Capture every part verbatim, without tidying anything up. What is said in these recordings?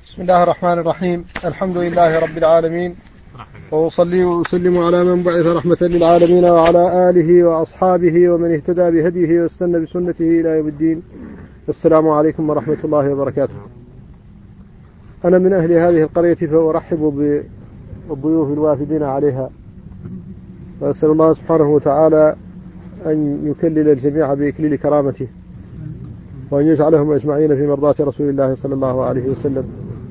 بسم الله الرحمن الرحيم. الحمد لله رب العالمين، وأصلي وأسلم على من بعث رحمة للعالمين وعلى آله وأصحابه ومن اهتدى بهديه واستنى بسنته إلى يوم الدين. السلام عليكم ورحمة الله وبركاته. أنا من أهل هذه القرية فأرحب بالضيوف الوافدين عليها، وأسأل الله سبحانه وتعالى أن يكلل الجميع بإكليل كرامته، وأن يجعلهم أجمعين في مرضاة رسول الله صلى الله عليه وسلم،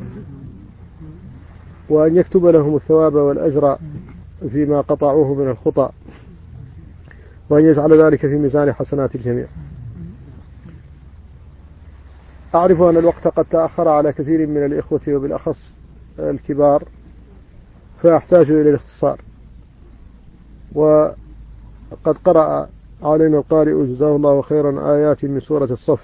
وأن يكتب لهم الثواب والأجر فيما قطعوه من الخطأ، وأن يجعل ذلك في ميزان حسنات الجميع. أعرف أن الوقت قد تأخر على كثير من الإخوة وبالأخص الكبار، فأحتاج إلى الاختصار. وقد قرأ علينا القارئ جزاه الله خيرا آيات من سورة الصف،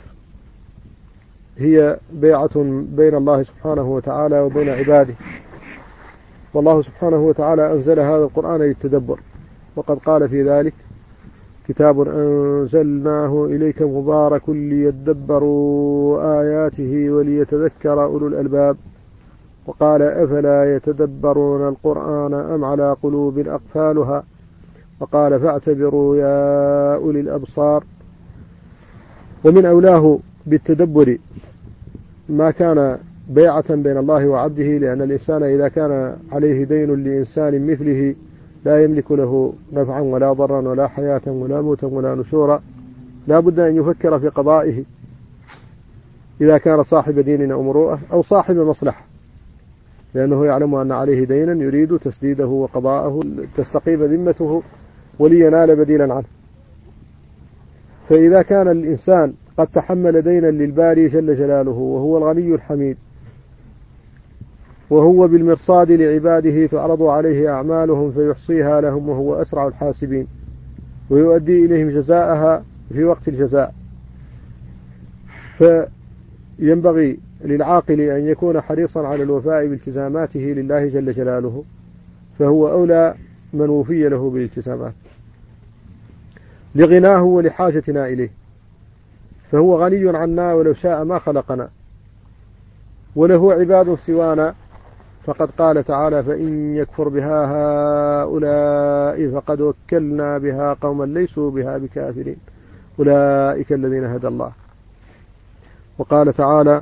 هي بيعة بين الله سبحانه وتعالى وبين عباده، والله سبحانه وتعالى أنزل هذا القرآن للتدبر، وقد قال في ذلك: كتاب أنزلناه إليك مبارك ليدبروا آياته وليتذكر أولو الألباب. وقال: أفلا يتدبرون القرآن أم على قلوب أقفالها. وقال: فاعتبروا يا أولي الأبصار. ومن أولاه بالتدبر ما كان بيعة بين الله وعبده، لأن الإنسان إذا كان عليه دين لإنسان مثله لا يملك له نفعا ولا ضرا ولا حياة ولا موتا ولا نشورا، لا بد أن يفكر في قضائه إذا كان صاحب دين أو مروءة أو صاحب مصلحة، لأنه يعلم أن عليه دينا يريد تسديده وقضاءه تستقيم ذمته ولينال بديلا عنه. فإذا كان الإنسان قد تحمل دينا للباري جل جلاله وهو الغني الحميد، وهو بالمرصاد لعباده تعرض عليه أعمالهم فيحصيها لهم وهو أسرع الحاسبين، ويؤدي إليهم جزاءها في وقت الجزاء، فينبغي للعاقل أن يكون حريصا على الوفاء بالتزاماته لله جل جلاله، فهو أولى من وفي له بالالتزامات لغناه ولحاجتنا إليه، فهو غني عنا ولو شاء ما خلقنا، وله عباد سوانا. فقد قال تعالى: فإن يكفر بها هؤلاء فقد وكلنا بها قوما ليسوا بها بكافرين أولئك الذين هدى الله. وقال تعالى: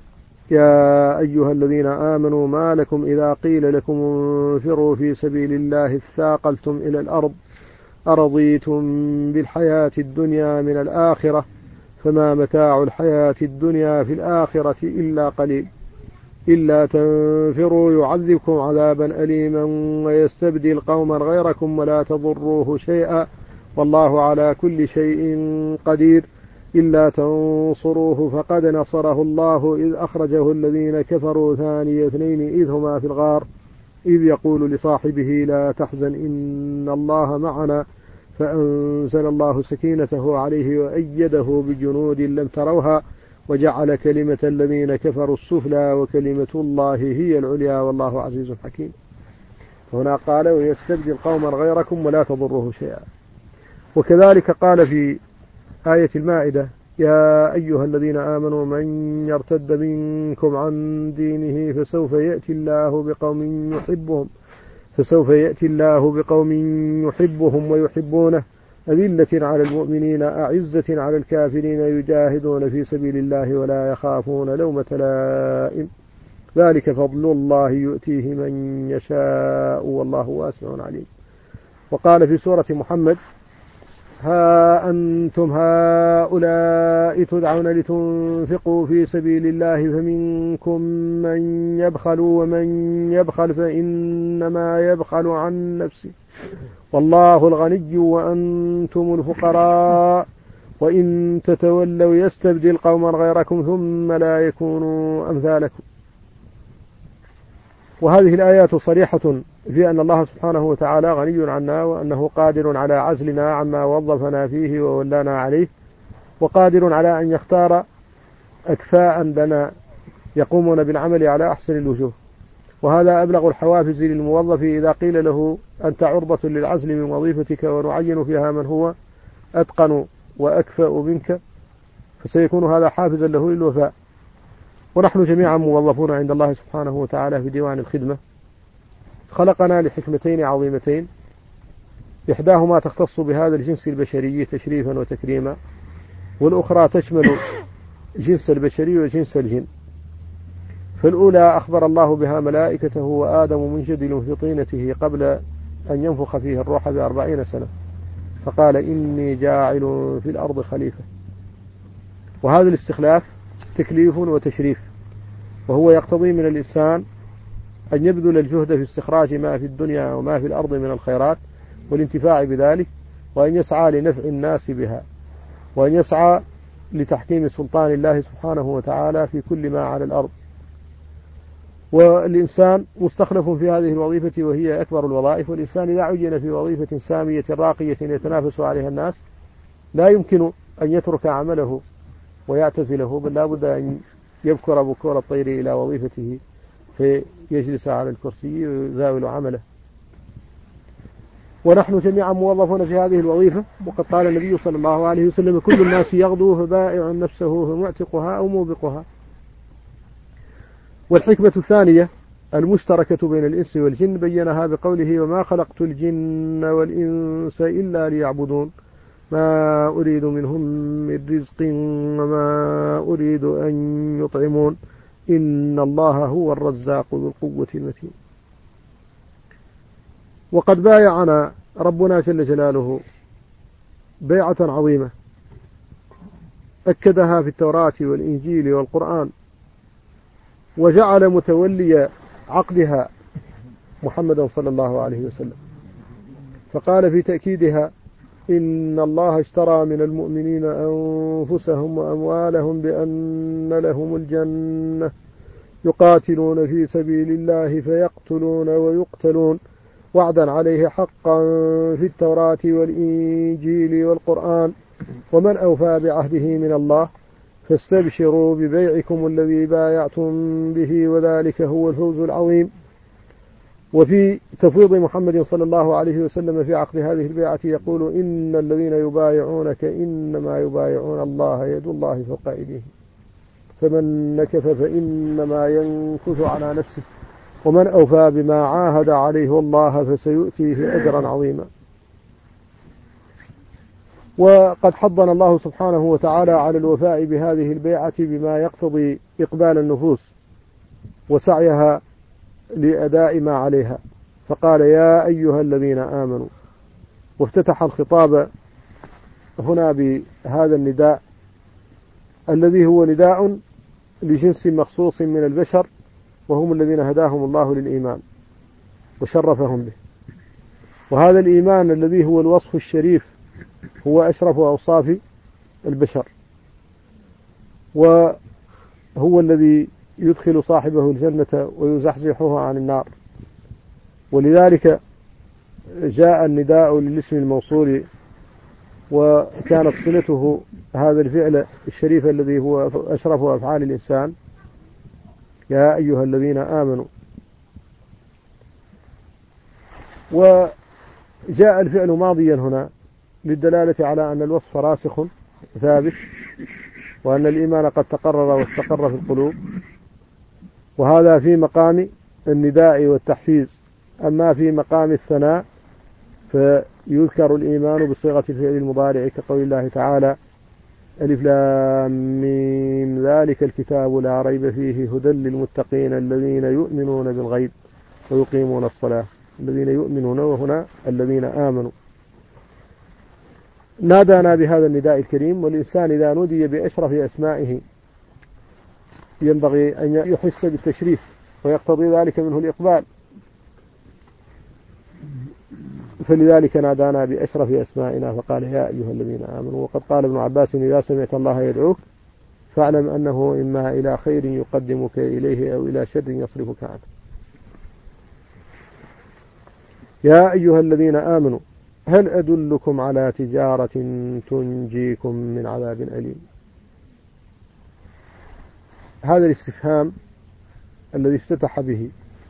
يا أيها الذين آمنوا ما لكم إذا قيل لكم انفروا في سبيل الله اثاقلتم إلى الأرض أرضيتم بالحياة الدنيا من الآخرة فما متاع الحياة الدنيا في الآخرة إلا قليل إلا تنفروا يعذبكم عذابا أليما ويستبدل قوما غيركم ولا تضروه شيئا والله على كل شيء قدير إلا تنصروه فقد نصره الله إذ أخرجه الذين كفروا ثاني اثنين إذ هما في الغار إذ يقول لصاحبه لا تحزن إن الله معنا فأنزل الله سكينته عليه وأيده بجنود لم تروها وجعل كلمة الذين كفروا السفلى وكلمة الله هي العليا والله عزيز حكيم. هنا قال: ويستبدل قوما غيركم ولا تضروه شيئا. وكذلك قال في آية المائدة: يا أيها الذين آمنوا من يرتد منكم عن دينه فسوف يأتي الله بقوم يحبهم فسوف يأتي الله بقوم يحبهم ويحبونه أذلة على المؤمنين أعزة على الكافرين يجاهدون في سبيل الله ولا يخافون لومة لائم ذلك فضل الله يؤتيه من يشاء والله واسع عليم. وقال في سورة محمد: ها أنتم هؤلاء تدعون لتنفقوا في سبيل الله فمنكم من يبخل ومن يبخل فإنما يبخل عن نفسه والله الغني وأنتم الفقراء وإن تتولوا يستبدل قوما غيركم ثم لا يكونوا أمثالكم. وهذه الآيات صريحة في أن الله سبحانه وتعالى غني عنا، وأنه قادر على عزلنا عما وظفنا فيه وولانا عليه، وقادر على أن يختار أكفاء لنا يقومون بالعمل على أحسن الوجوه. وهذا أبلغ الحوافز للموظف إذا قيل له: أنت عرضة للعزل من وظيفتك ونعين فيها من هو أتقن وأكفأ منك، فسيكون هذا حافزا له للوفاء. ونحن جميعا موظفون عند الله سبحانه وتعالى في ديوان الخدمة. خلقنا لحكمتين عظيمتين، إحداهما تختص بهذا الجنس البشري تشريفا وتكريما، والأخرى تشمل جنس البشري وجنس الجن. فالأولى أخبر الله بها ملائكته وآدم منجدل في طينته قبل أن ينفخ فيه الروح بأربعين سنة، فقال إني جاعل في الأرض خليفة. وهذا الاستخلاف تكليف وتشريف، وهو يقتضي من الإنسان أن يبذل الجهد في استخراج ما في الدنيا وما في الأرض من الخيرات والانتفاع بذلك، وأن يسعى لنفع الناس بها، وأن يسعى لتحكيم سلطان الله سبحانه وتعالى في كل ما على الأرض. والإنسان مستخلف في هذه الوظيفة وهي أكبر الوظائف، والإنسان إذا عين في وظيفة سامية راقية يتنافس عليها الناس لا يمكن أن يترك عمله ويعتزله، بل لا بد أن يبكر بكور الطير إلى وظيفته فيجلس على الكرسي ويزاول عمله. ونحن جميعا موظفون في هذه الوظيفة، وقد قال النبي صلى الله عليه وسلم كل الناس يغدو فبائع نفسه فمعتقها أو موبقها. والحكمة الثانية المشتركة بين الإنس والجن بينها بقوله وما خلقت الجن والإنس إلا ليعبدون ما أريد منهم من رزق وما أريد أن يطعمون إن الله هو الرزاق ذو القوة المتين. وقد بايعنا ربنا جل جلاله بيعة عظيمة أكدها في التوراة والإنجيل والقرآن، وجعل متولي عقدها محمدا صلى الله عليه وسلم، فقال في تأكيدها إن الله اشترى من المؤمنين أنفسهم وأموالهم بأن لهم الجنة يقاتلون في سبيل الله فيقتلون ويقتلون وعدا عليه حقا في التوراة والإنجيل والقرآن ومن أوفى بعهده من الله فاستبشروا ببيعكم الذي بايعتم به وذلك هو الفوز العظيم. وفي تفويض محمد صلى الله عليه وسلم في عقد هذه البيعة يقول إن الذين يبايعونك إنما يبايعون الله يد الله فوق أيديهم فمن نكث فإنما ينكث على نفسه ومن أوفى بما عاهد عليه الله فسيؤتيه أجرا عظيما. وقد حضنا الله سبحانه وتعالى على الوفاء بهذه البيعة بما يقتضي إقبال النفوس وسعيها لأداء ما عليها، فقال يا أيها الذين آمنوا، وافتتح الخطاب هنا بهذا النداء الذي هو نداء لجنس مخصوص من البشر، وهم الذين هداهم الله للإيمان وشرفهم به. وهذا الإيمان الذي هو الوصف الشريف هو أشرف أوصاف البشر، وهو الذي يدخل صاحبه الجنة ويزحزحه عن النار. ولذلك جاء النداء للاسم الموصول، وكانت صلته هذا الفعل الشريف الذي هو أشرف أفعال الإنسان يا أيها الذين آمنوا. وجاء الفعل ماضيا هنا للدلالة على أن الوصف راسخ ثابت، وأن الإيمان قد تقرر واستقر في القلوب، وهذا في مقام النداء والتحفيز. أما في مقام الثناء فيذكر الإيمان بصيغة الفعل المضارع كقول الله تعالى ألف لام ميم ذلك الكتاب لا ريب فيه هدى للمتقين الذين يؤمنون بالغيب ويقيمون الصلاة. الذين يؤمنون وهنا الذين آمنوا. نادانا بهذا النداء الكريم، والإنسان إذا نودي بأشرف أسمائه ينبغي أن يحس بالتشريف ويقتضي ذلك منه الإقبال، فلذلك نادانا بأشرف أسمائنا فقال يا أيها الذين آمنوا. وقد قال ابن عباس إذا سمعت الله يدعوك فاعلم أنه إما إلى خير يقدمك إليه أو إلى شر يصرفك عنه. يا أيها الذين آمنوا هل أدلكم على تجارة تنجيكم من عذاب أليم. هذا الاستفهام الذي افتتح به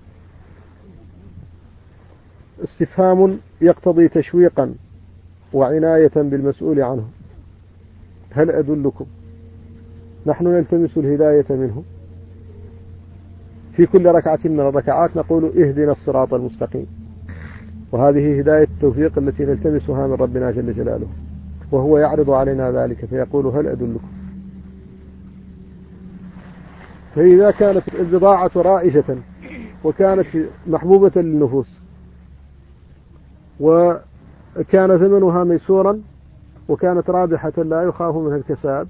استفهام يقتضي تشويقا وعناية بالمسؤول عنه. هل أدلكم، نحن نلتمس الهداية منه في كل ركعة من الركعات نقول اهدنا الصراط المستقيم، وهذه هداية التوفيق التي نلتمسها من ربنا جل جلاله، وهو يعرض علينا ذلك فيقول هل أدلكم. فإذا كانت البضاعة رائجة وكانت محبوبة للنفوس وكان ثمنها ميسورا وكانت رابحة لا يخاف منها الكساد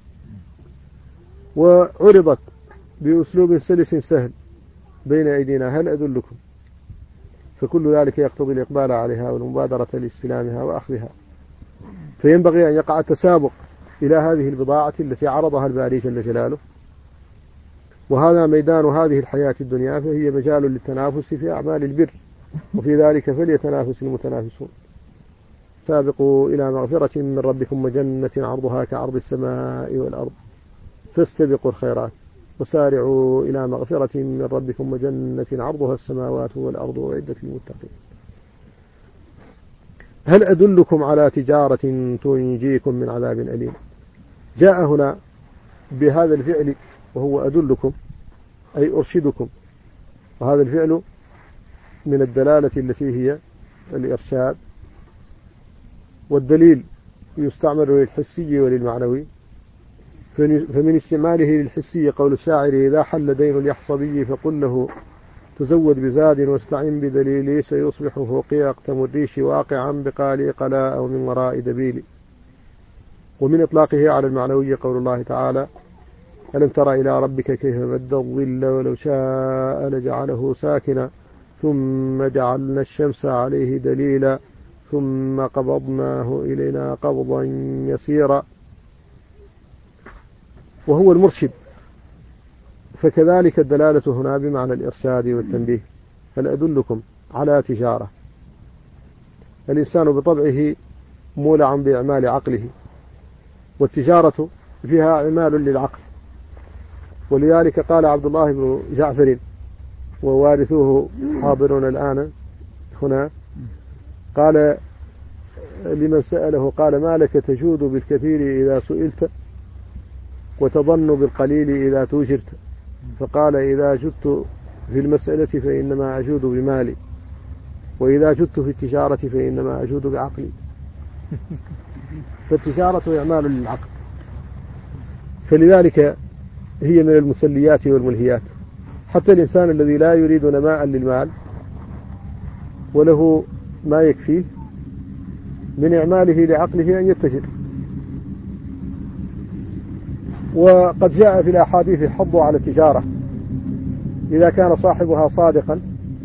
وعرضت بأسلوب سلس سهل بين أيدينا هل أدلكم، فكل ذلك يقتضي الإقبال عليها والمبادرة لاستلامها وأخذها. فينبغي أن يقع التسابق إلى هذه البضاعة التي عرضها الباري جل جلاله، وهذا ميدان هذه الحياة الدنيا، فهي مجال للتنافس في أعمال البر، وفي ذلك فليتنافس المتنافسون. سابقوا إلى مغفرة من ربكم وجنة عرضها كعرض السماء والأرض فاستبقوا الخيرات وسارعوا إلى مغفرة من ربكم وجنة عرضها السماوات والأرض أعدت للمتقين. هل أدلكم على تجارة تنجيكم من عذاب أليم؟ جاء هنا بهذا الفعل وهو أدلكم أي أرشدكم، وهذا الفعل من الدلالة التي هي الإرشاد، والدليل يستعمل للحسي وللمعنوي، فمن استعماله للحسي قول الشاعر إذا حل دين اليحصبي فقل له تزود بزاد واستعن بدليلي سيصبح فوقي أقتم الريش واقعا بقالي قلاء أو من وراء دبيلي. ومن إطلاقه على المعنوي قول الله تعالى ألم تر إلى ربك كيف مد الظل ولو شاء لجعله ساكنا ثم جعلنا الشمس عليه دليلا ثم قبضناه إلينا قبضا يسيرا، وهو المرشد. فكذلك الدلالة هنا بمعنى الإرشاد والتنبيه. هل أدلكم على تجارة؟ الإنسان بطبعه مولع بإعمال عقله، والتجارة فيها إعمال للعقل، ولذلك قال عبد الله بن جعفر ووارثوه حاضرون الآن هنا، قال لمن سأله قال ما لك تجود بالكثير إذا سئلت وتظن بالقليل إذا توجرت؟ فقال إذا جدت في المسألة فإنما أجود بمالي، وإذا جدت في التجارة فإنما أجود بعقلي. فالتجارة إعمال للعقل، فلذلك هي من المسليات والملهيات. حتى الإنسان الذي لا يريد نماء للمال وله ما يكفيه من إعماله لعقله أن يتجر. وقد جاء في الأحاديث الحض على التجارة إذا كان صاحبها صادقا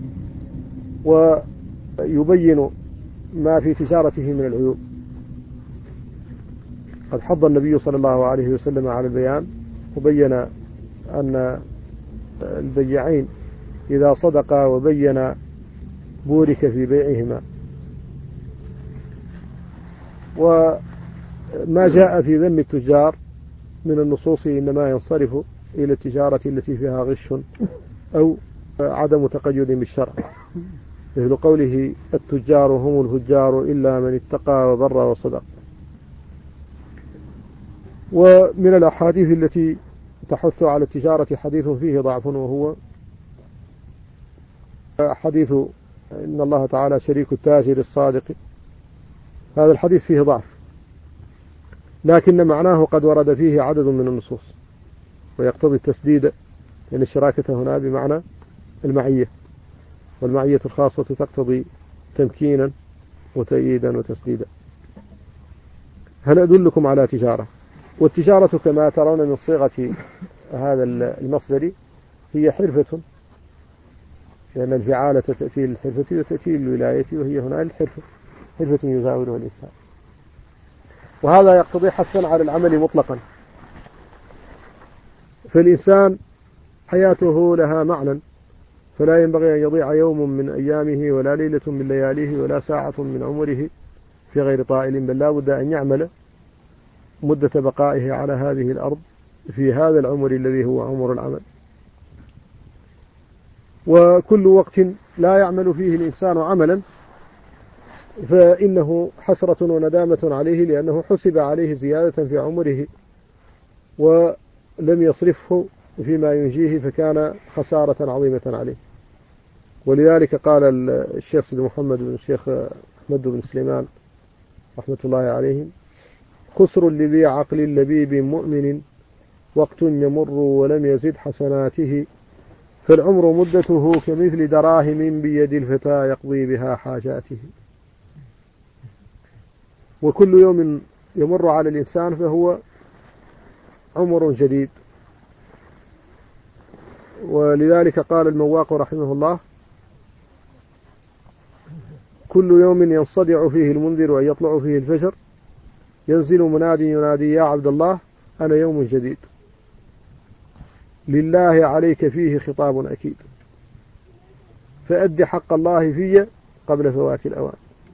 ويبين ما في تجارته من العيوب. قد حض النبي صلى الله عليه وسلم على البيان وبين أن البياعين إذا صدقا وبين بورك في بيعهما. وما جاء في ذم التجار من النصوص إنما ينصرف إلى التجارة التي فيها غش أو عدم تقيد بالشرع، مثل قوله التجار هم الفجار إلا من اتقى وبر وصدق. ومن الأحاديث التي تحث على التجارة حديث فيه ضعف، وهو حديث إن الله تعالى شريك التاجر الصادق. هذا الحديث فيه ضعف، لكن معناه قد ورد فيه عدد من النصوص ويقتضي التسديد، لأن الشراكة هنا بمعنى المعية، والمعية الخاصة تقتضي تمكينا وتأييدا وتسديدا. هل أدلكم على تجارة؟ والتجارة كما ترون من صيغة هذا المصدر هي حرفة، لأن الفعالة تأتي للحرفة وتأتي للولاية، وهي هنا الحرفة، حرفة يزاولها الإنسان. وهذا يقتضي حثا على العمل مطلقا، فالإنسان حياته لها معنى، فلا ينبغي أن يضيع يوم من أيامه ولا ليلة من لياليه ولا ساعة من عمره في غير طائل، بل لا بد أن يعمل مدة بقائه على هذه الأرض في هذا العمر الذي هو عمر العمل. وكل وقت لا يعمل فيه الإنسان عملا فإنه حسرة وندامة عليه، لأنه حسب عليه زيادة في عمره ولم يصرفه فيما ينجيه فكان خسارة عظيمة عليه. ولذلك قال الشيخ سيد محمد بن الشيخ أحمد بن سليمان رحمة الله عليهم: خسر لذي عقل لبيب مؤمن وقت يمر ولم يزد حسناته، فالعمر مدته كمثل دراهم بيد الفتى يقضي بها حاجاته. وكل يوم يمر على الإنسان فهو عمر جديد. ولذلك قال المواق رحمه الله: كل يوم ينصدع فيه المنذر وأن يطلع فيه الفجر، ينزل منادي ينادي يا عبد الله أنا يوم جديد، لله عليك فيه خطاب أكيد، فأد حق الله في قبل فوات الأوان.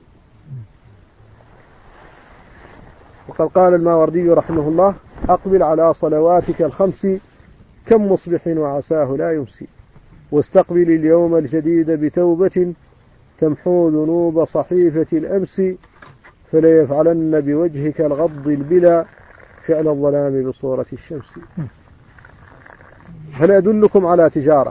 وقد قال الماوردي رحمه الله: أقبل على صلواتك الخمس كم مصبح وعساه لا يمسي، واستقبل اليوم الجديد بتوبة تمحو ذنوب صحيفة الأمس، فلا يفعلن بوجهك الغض البلا فعل الظلام بصورة الشمس. هل أدلكم على تجارة؟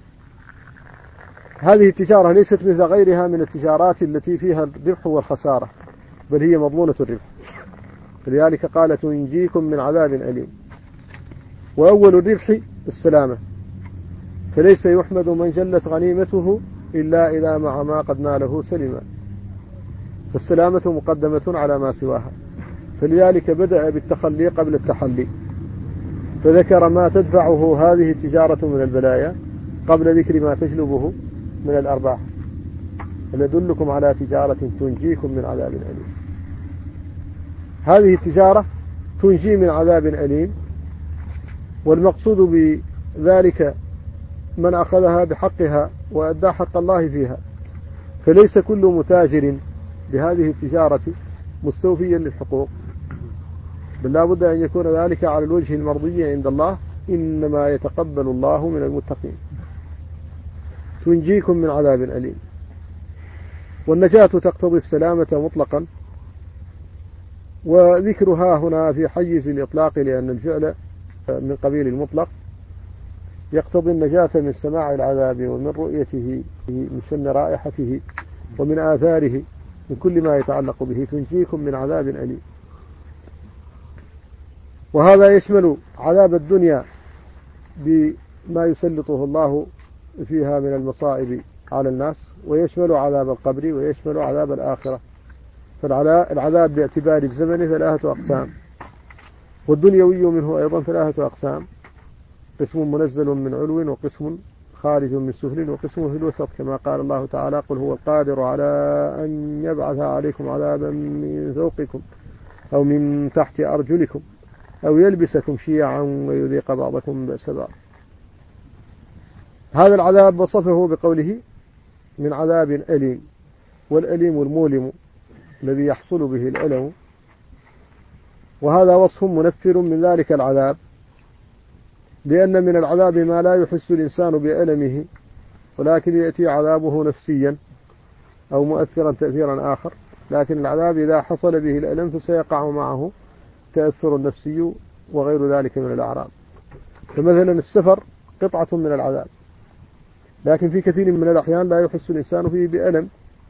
هذه التجارة ليست مثل غيرها من التجارات التي فيها الربح والخسارة، بل هي مضمونة الربح. لذلك قال: تنجيكم من عذاب أليم. وأول الربح السلامة، فليس يحمد من جلت غنيمته إلا إذا مع ما قد ناله سلما، فالسلامة مقدمة على ما سواها. فلذلك بدأ بالتخلي قبل التحلي، فذكر ما تدفعه هذه التجارة من البلايا قبل ذكر ما تجلبه من الأرباح. فلدلكم على تجارة تنجيكم من عذاب أليم. هذه التجارة تنجي من عذاب أليم، والمقصود بذلك من أخذها بحقها وأدى حق الله فيها. فليس كل متاجر بهذه التجارة مستوفيا للحقوق، بل لا بد أن يكون ذلك على الوجه المرضي عند الله، إنما يتقبل الله من المتقين. تنجيكم من عذاب أليم. والنجاة تقتضي السلامة مطلقا، وذكرها هنا في حيز الإطلاق لأن الفعل من قبيل المطلق يقتضي النجاة من سماع العذاب ومن رؤيته من شم رائحته ومن آثاره من كل ما يتعلق به. تنجيكم من عذاب أليم. وهذا يشمل عذاب الدنيا بما يسلطه الله فيها من المصائب على الناس، ويشمل عذاب القبر، ويشمل عذاب الآخرة. فالعذاب باعتبار الزمن ثلاثة أقسام، والدنيوي منه أيضا ثلاثة أقسام: قسم منزل من علو، وقسم خارج من سفل، وقسم في الوسط، كما قال الله تعالى: قل هو القادر على أن يبعث عليكم عذابا من فوقكم أو من تحت أرجلكم أو يلبسكم شيعا ويذيق بعضكم بأس بعض. هذا العذاب وصفه بقوله: من عذاب أليم. والأليم المؤلم الذي يحصل به الألم، وهذا وصف منفر من ذلك العذاب، لأن من العذاب ما لا يحس الإنسان بألمه، ولكن يأتي عذابه نفسيا أو مؤثرا تأثيرا آخر. لكن العذاب إذا حصل به الألم فسيقع معه تأثر النفسي وغير ذلك من الأعراض. فمثلا السفر قطعة من العذاب، لكن في كثير من الأحيان لا يحس الإنسان فيه بألم،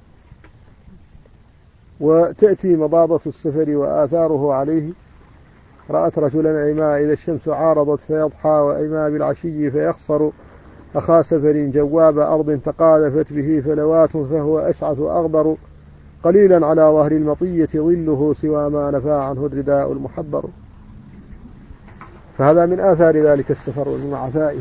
وتأتي مضاضة السفر وآثاره عليه. رأت رجلا عما إذا الشمس عارضت فيضحى، وعما بالعشي فيخصر، أخا سفر جواب أرض تقاذفت به فلوات فهو أشعث أغبر، قليلا على ظهر المطية ظله سوى ما نفى عنه الرداء المحبر. فهذا من آثار ذلك السفر ومن عثائه.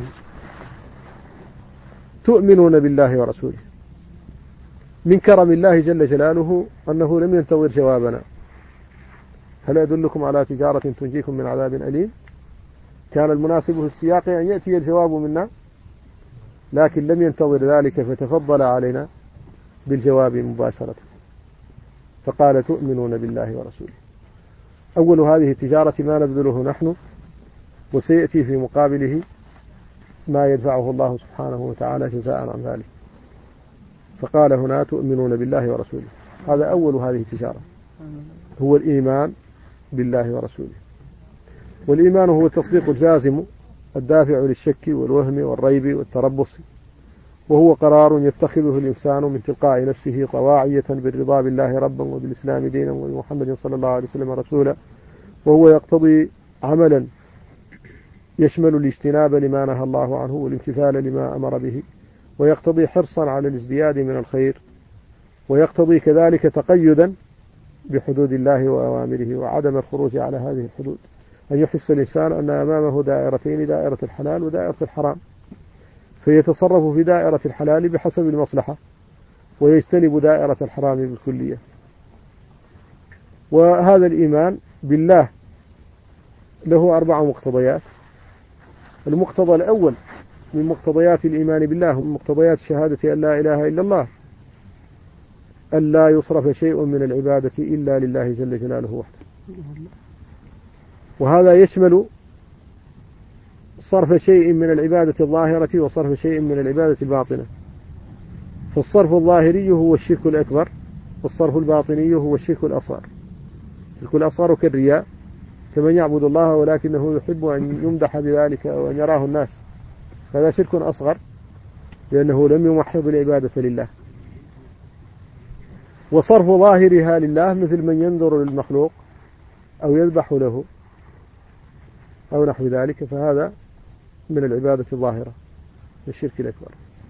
تؤمنون بالله ورسوله. من كرم الله جل جلاله أنه لم ينتظر جوابنا. هل أدلكم على تجارة تنجيكم من عذاب أليم؟ كان المناسب في السياق أن يأتي الجواب منا، لكن لم ينتظر ذلك فتفضل علينا بالجواب مباشرة، فقال: تؤمنون بالله ورسوله. أول هذه التجارة ما نبذله نحن، وسيأتي في مقابله ما يدفعه الله سبحانه وتعالى جزاء عن ذلك. فقال هنا: تؤمنون بالله ورسوله. هذا أول هذه التجارة، هو الإيمان بالله ورسوله. والإيمان هو التصديق الجازم الدافع للشك والوهم والريب والتربص، وهو قرار يتخذه الإنسان من تلقاء نفسه طواعية بالرضا بالله ربا وبالإسلام دينا وبمحمد صلى الله عليه وسلم رسولا، وهو يقتضي عملا يشمل الاجتناب لما نهى الله عنه والامتثال لما أمر به، ويقتضي حرصا على الازدياد من الخير، ويقتضي كذلك تقيدا بحدود الله وأوامره وعدم الخروج على هذه الحدود، أن يحس الإنسان أن أمامه دائرتين، دائرة الحلال ودائرة الحرام، فيتصرف في دائرة الحلال بحسب المصلحة ويجتنب دائرة الحرام بالكلية. وهذا الإيمان بالله له أربع مقتضيات. المقتضى الأول من مقتضيات الإيمان بالله ومن مقتضيات شهادة أن لا إله إلا الله أن لا يصرف شيء من العبادة إلا لله جل جلاله وحده، وهذا يشمل صرف شيء من العبادة الظاهرة وصرف شيء من العبادة الباطنة. فالصرف الظاهري هو الشرك الأكبر، والصرف الباطني هو الشرك الأصغر. الشرك الأصغر كالرياء، كمن يعبد الله ولكنه يحب أن يمدح بذلك أو أن يراه الناس، هذا شرك أصغر لأنه لم يوحد العبادة لله. وصرف ظاهرها لله مثل من ينظر للمخلوق أو يذبح له أو نحو ذلك، فهذا من العبادة الظاهرة الشرك الأكبر.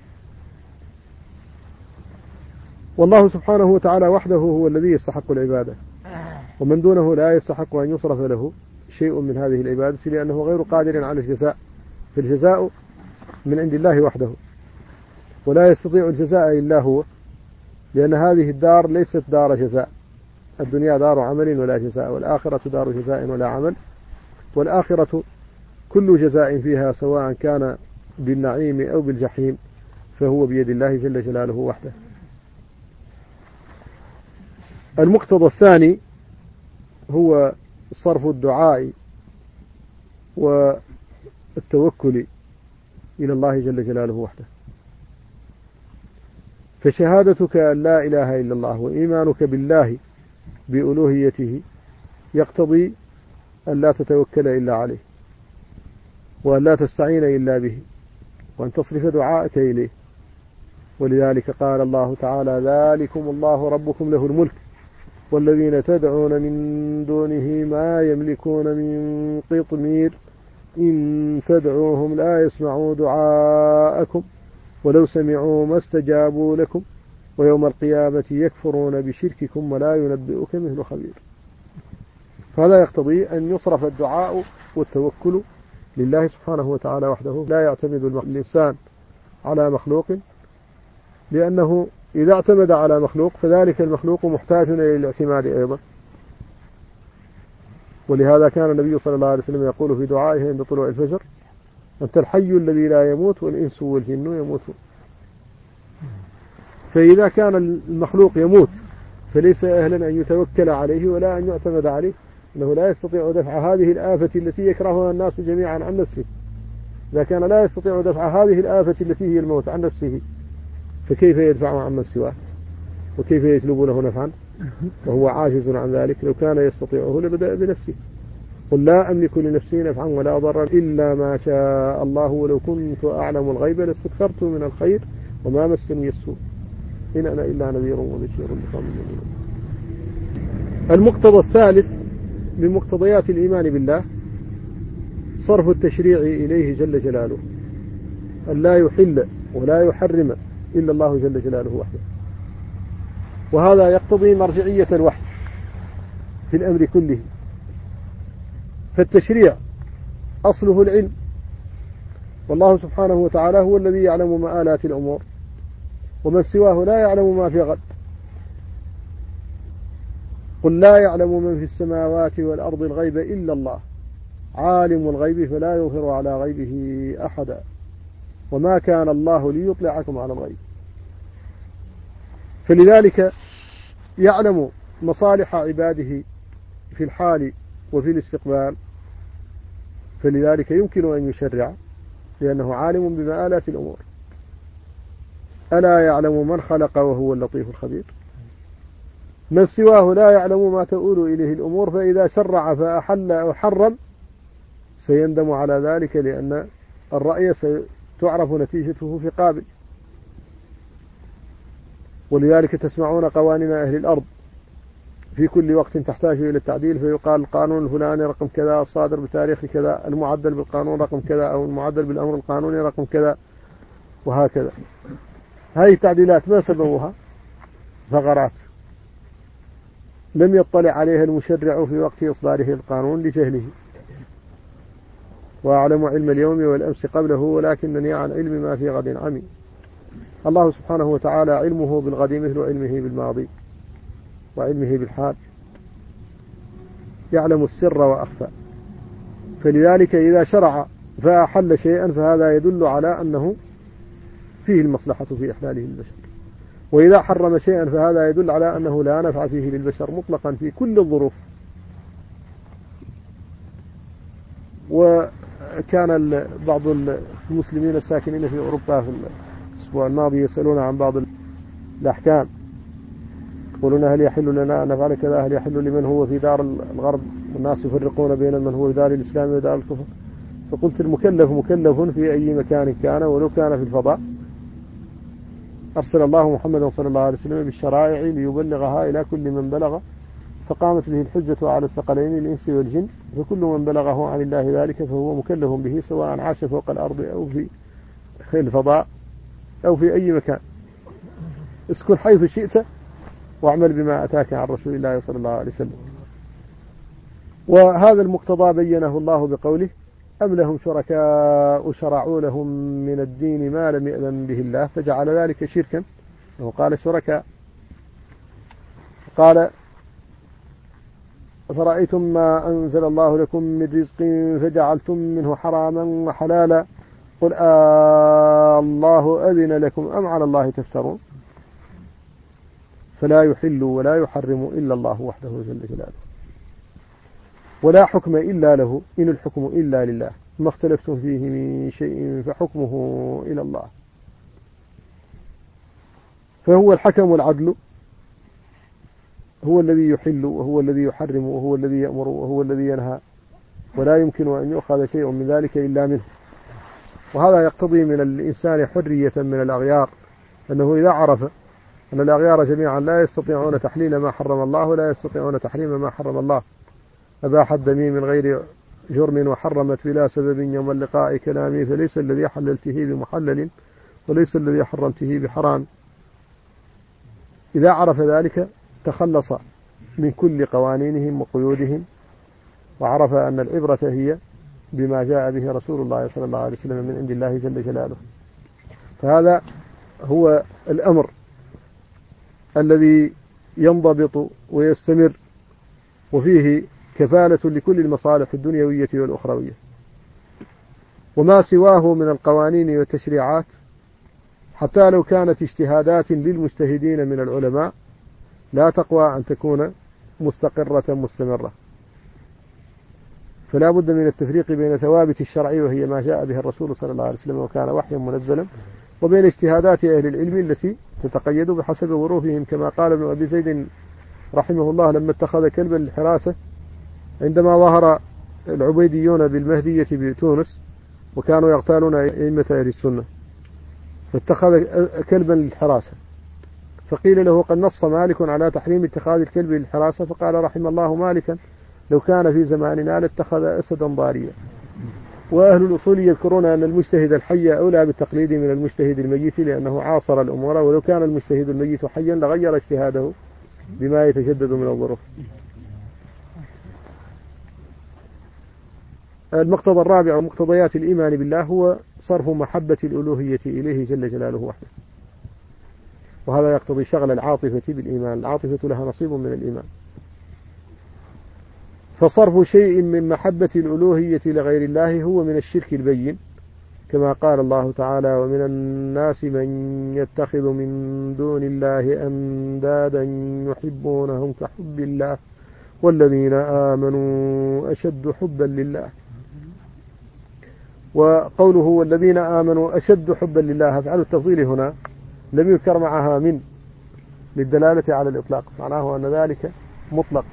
والله سبحانه وتعالى وحده هو الذي يستحق العبادة، ومن دونه لا يستحق أن يصرف له شيء من هذه العبادة لأنه غير قادر على الجزاء، فالجزاء من عند الله وحده، ولا يستطيع الجزاء إلا هو، لأن هذه الدار ليست دار جزاء، الدنيا دار عمل ولا جزاء، والآخرة دار جزاء ولا عمل، والآخرة كل جزاء فيها سواء كان بالنعيم أو بالجحيم فهو بيد الله جل جلاله وحده. المقتضى الثاني هو صرف الدعاء والتوكل إلى الله جل جلاله وحده. فشهادتك أن لا إله إلا الله وإيمانك بالله بألوهيته يقتضي أن لا تتوكل إلا عليه، وأن لا تستعين إلا به، وأن تصرف دعاءك إليه. ولذلك قال الله تعالى: ذلكم الله ربكم له الملك والذين تدعون من دونه ما يملكون من قطمير إن تدعوهم لا يسمعوا دعاءكم ولو سمعوا ما استجابوا لكم ويوم القيامة يكفرون بشرككم ولا ينبئك مثل خبير. فهذا يقتضي أن يصرف الدعاء والتوكل لله سبحانه وتعالى وحده، لا يعتمد الإنسان على مخلوق، لأنه إذا اعتمد على مخلوق فذلك المخلوق محتاج إلى الاعتماد أيضا. ولهذا كان النبي صلى الله عليه وسلم يقول في دعائه عند طلوع الفجر: أنت الحي الذي لا يموت والإنس والجن يموتون. فإذا كان المخلوق يموت فليس أهلا أن يتوكل عليه ولا أن يعتمد عليه، أنه لا يستطيع دفع هذه الآفة التي يكرهها الناس جميعا عن نفسه. إذا كان لا يستطيع دفع هذه الآفة التي هي الموت عن نفسه فكيف يدفعها عن من سواه، وكيف يجلب له نفعا وهو عاجز عن ذلك؟ لو كان يستطيعه لبدأ بنفسه. قل لا أملك لنفسي نفعا ولا ضرا إلا ما شاء الله ولو كنت أعلم الغيب لاستكثرت من الخير وما مسني السوء إن أنا إلا نذير وبشير لقوم يؤمنون. المقتضى الثالث من مقتضيات الإيمان بالله صرف التشريع إليه جل جلاله، أن لا يحل ولا يحرم إلا الله جل جلاله وحده. وهذا يقتضي مرجعية الوحي في الأمر كله. فالتشريع أصله العلم، والله سبحانه وتعالى هو الذي يعلم مآلات الأمور، ومن سواه لا يعلم ما في غد. قل لا يعلم من في السماوات والأرض الغيب إلا الله عالم الغيب فلا يظهر على غيبه أحدا وما كان الله ليطلعكم على الغيب. فلذلك يعلم مصالح عباده في الحال وفي الاستقبال، فلذلك يمكن أن يشرع لأنه عالم بمآلات الأمور. ألا يعلم من خلق وهو اللطيف الخبير. من سواه لا يعلم ما تؤول إليه الأمور، فإذا شرع فأحل أو حرم سيندم على ذلك، لأن الرأي ستعرف نتيجته في قابل. ولذلك تسمعون قوانين أهل الأرض في كل وقت تحتاج إلى التعديل، فيقال القانون الفلاني رقم كذا الصادر بتاريخ كذا، المعدل بالقانون رقم كذا، أو المعدل بالأمر القانوني رقم كذا، وهكذا. هذه التعديلات ما سببها؟ ثغرات لم يطلع عليها المشرع في وقت إصداره القانون لجهله. وأعلم علم اليوم والأمس قبله، ولكنني عن علم ما في غد عمي. الله سبحانه وتعالى علمه بالغد مثل علمه بالماضي وعلمه بالحال، يعلم السر وأخفى. فلذلك إذا شرع فأحل شيئا فهذا يدل على أنه فيه المصلحة في إحلاله للبشر، وإذا حرم شيئا فهذا يدل على أنه لا نفع فيه للبشر مطلقا في كل الظروف. وكان بعض المسلمين الساكنين في أوروبا في الأسبوع الماضي يسألون عن بعض الأحكام، يقولون هل يحل لنا أن نفعل كذا، هل يحل لمن هو في دار الغرب؟ الناس يفرقون بين من هو في دار الإسلام ودار الكفر. فقلت المكلف مكلف في أي مكان كان، ولو كان في الفضاء أرسل الله محمدا صلى الله عليه وسلم بالشرائع ليبلغها إلى كل من بلغ، فقامت به الحجة على الثقلين الإنس والجن، فكل من بلغه عن الله ذلك فهو مكلف به، سواء عاش فوق الأرض أو في الفضاء أو في أي مكان. اسكن حيث شئت واعمل بما أتاك عن رسول الله صلى الله عليه وسلم. وهذا المقتضى بينه الله بقوله: أم لهم شركاء شرعوا لهم من الدين ما لم يأذن به الله فجعل ذلك شركا. وقال شركاء، قال: فرأيتم ما أنزل الله لكم من رزق فجعلتم منه حراما وحلالا قل آه الله أذن لكم أم على الله تفترون. فلا يحل ولا يحرم إلا الله وحده جل جلاله، ولا حكم إلا له، إن الحكم إلا لله، ما اختلفتم فيه من شيء فحكمه إلى الله. فهو الحكم العدل، هو الذي يحل وهو الذي يحرم وهو الذي يأمر وهو الذي ينهى، ولا يمكن أن يؤخذ شيء من ذلك إلا منه. وهذا يقتضي من الإنسان حرية من الأغيار، أنه إذا عرف أن الأغيار جميعا لا يستطيعون تحليل ما حرم الله ولا يستطيعون تحريم ما حرم الله، أباح الدم من غير جرم وحرمت بلا سبب يوم اللقاء كلامي، فليس الذي حللته بمحلل وليس الذي حرمته بحرام. إذا عرف ذلك تخلص من كل قوانينهم وقيودهم، وعرف أن العبرة هي بما جاء به رسول الله صلى الله عليه وسلم من عند الله جل جلاله. فهذا هو الأمر الذي ينضبط ويستمر، وفيه كفالة لكل المصالح الدنيوية والأخروية. وما سواه من القوانين والتشريعات حتى لو كانت اجتهادات للمجتهدين من العلماء لا تقوى أن تكون مستقرة مستمرة. فلا بد من التفريق بين ثوابت الشرع وهي ما جاء به الرسول صلى الله عليه وسلم وكان وحيا منزلا، وبين اجتهادات أهل العلم التي تتقيد بحسب ظروفهم، كما قال ابن أبي زيد رحمه الله لما اتخذ كلبا للحراسة عندما ظهر العبيديون بالمهدية بتونس وكانوا يغتالون أئمة أهل السنة، فاتخذ كلبا للحراسة، فقيل له قد نص مالك على تحريم اتخاذ الكلب للحراسة، فقال رحم الله مالكا لو كان في زماننا لاتخذ أسدا ضاريا. وأهل الأصول يذكرون أن المجتهد الحي أولى بالتقليد من المجتهد الميت، لأنه عاصر الأمور، ولو كان المجتهد الميت حيا لغير اجتهاده بما يتجدد من الظروف. المقتضى الرابع ومقتضيات الإيمان بالله هو صرف محبة الألوهية إليه جل جلاله وحده، وهذا يقتضي شغل العاطفة بالإيمان. العاطفة لها نصيب من الإيمان، فصرف شيء من محبة الألوهية لغير الله هو من الشرك البين، كما قال الله تعالى ومن الناس من يتخذ من دون الله أندادا يحبونهم كحب الله والذين آمنوا أشد حبا لله. وقوله والذين آمنوا أشد حبا لله، أفعل التفضيل هنا لم يذكر معها من للدلالة على الإطلاق، معناه أن ذلك مطلق.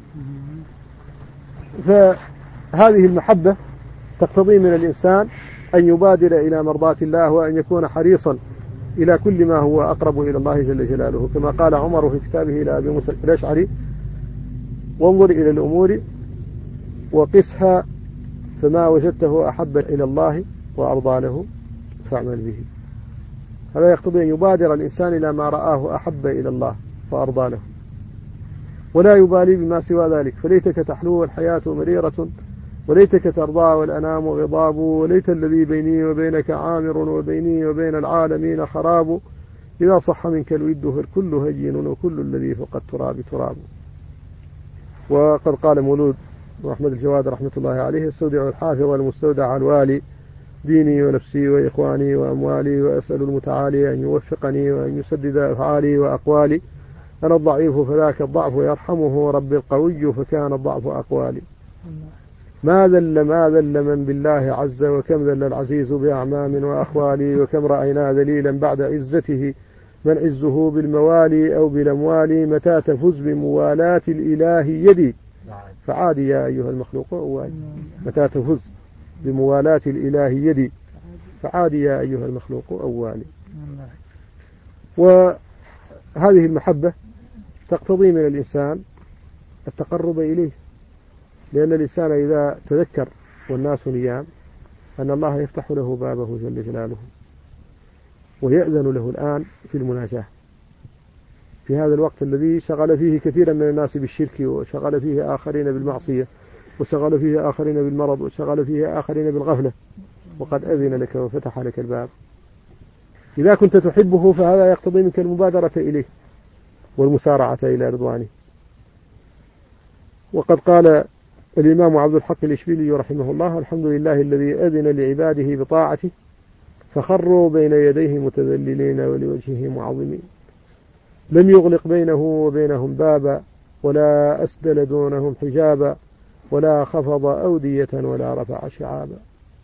فهذه المحبة تقتضي من الإنسان أن يبادر إلى مرضاة الله وأن يكون حريصا إلى كل ما هو أقرب إلى الله جل جلاله، كما قال عمر في كتابه إلى أبي موسى الأشعري: وانظر إلى الأمور وقسها فما وجدته أحب إلى الله وأرضى له فاعمل به. هذا يقتضي أن يبادر الإنسان إلى ما رآه أحب إلى الله وأرضى له، ولا يبالي بما سوى ذلك. فليتك تحلو الحياة مريرة، وليتك ترضى والأنام غضاب، وليت الذي بيني وبينك عامر، وبيني وبين العالمين خراب. إذا صح منك الود فالكل هين، وكل الذي فوق التراب تراب. وقد قال مولود أحمد الجواد رحمة الله عليه: استودع الحافظ المستودع الوالي ديني ونفسي وإخواني وأموالي، وأسأل المتعالي أن يوفقني وأن يسدد أفعالي وأقوالي. أنا الضعيف فذاك الضعف يرحمه رب القوي، فكان الضعف أقوالي. ما ذل ما ذل من بالله عز، وكم ذل العزيز بأعمام وأخوالي. وكم رأينا ذليلا بعد عزته، من عزه بالموالي أو بالأموال. متى تفز بموالاة الإله يدي، فعادي يا أيها المخلوق أوالي. متى تفز بموالاة الإله يدي، فعادي يا أيها المخلوق أوالي. وهذه المحبة تقتضي من الإنسان التقرب إليه، لأن الإنسان إذا تذكر والناس نيام أن الله يفتح له بابه جل جلاله، ويأذن له الآن في المناجاة في هذا الوقت الذي شغل فيه كثيرا من الناس بالشرك، وشغل فيه آخرين بالمعصية، وشغل فيه آخرين بالمرض، وشغل فيه آخرين بالغفلة، وقد أذن لك وفتح لك الباب. إذا كنت تحبه فهذا يقتضي منك المبادرة إليه والمسارعة إلى رضوانه. وقد قال الإمام عبد الحق الإشبيلي رحمه الله: الحمد لله الذي أذن لعباده بطاعته، فخروا بين يديه متذللين ولوجهه معظمين. لم يغلق بينه وبينهم بابا، ولا أسدل دونهم حجابا، ولا خفض أودية ولا رفع شعابا.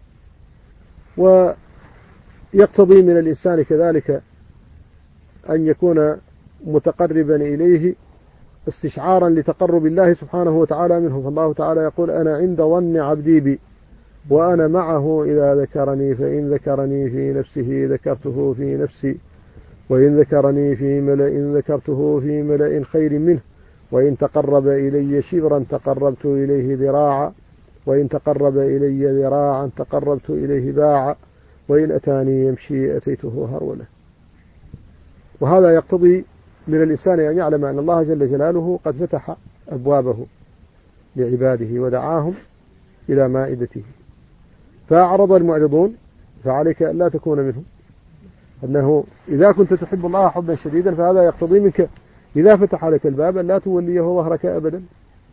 ويقتضي من الإنسان كذلك أن يكون متقربا إليه استشعارا لتقرب الله سبحانه وتعالى منه. فالله تعالى يقول: أنا عند ظن عبدي بي وأنا معه إذا ذكرني، فإن ذكرني في نفسه ذكرته في نفسي، وإن ذكرني في ملأ ذكرته في ملأ خير منه، وإن تقرب إلي شبرا تقربت إليه ذراعا، وإن تقرب إلي ذراعا تقربت إليه باعا، وإن أتاني يمشي أتيته هرولة. وهذا يقتضي من الإنسان أن يعلم أن الله جل جلاله قد فتح أبوابه لعباده ودعاهم إلى مائدته. فأعرض المعرضون فعليك أن لا تكون منهم، أنه إذا كنت تحب الله حبا شديدا فهذا يقتضي منك إذا فتح لك الباب أن لا توليه ظهرك أبدا،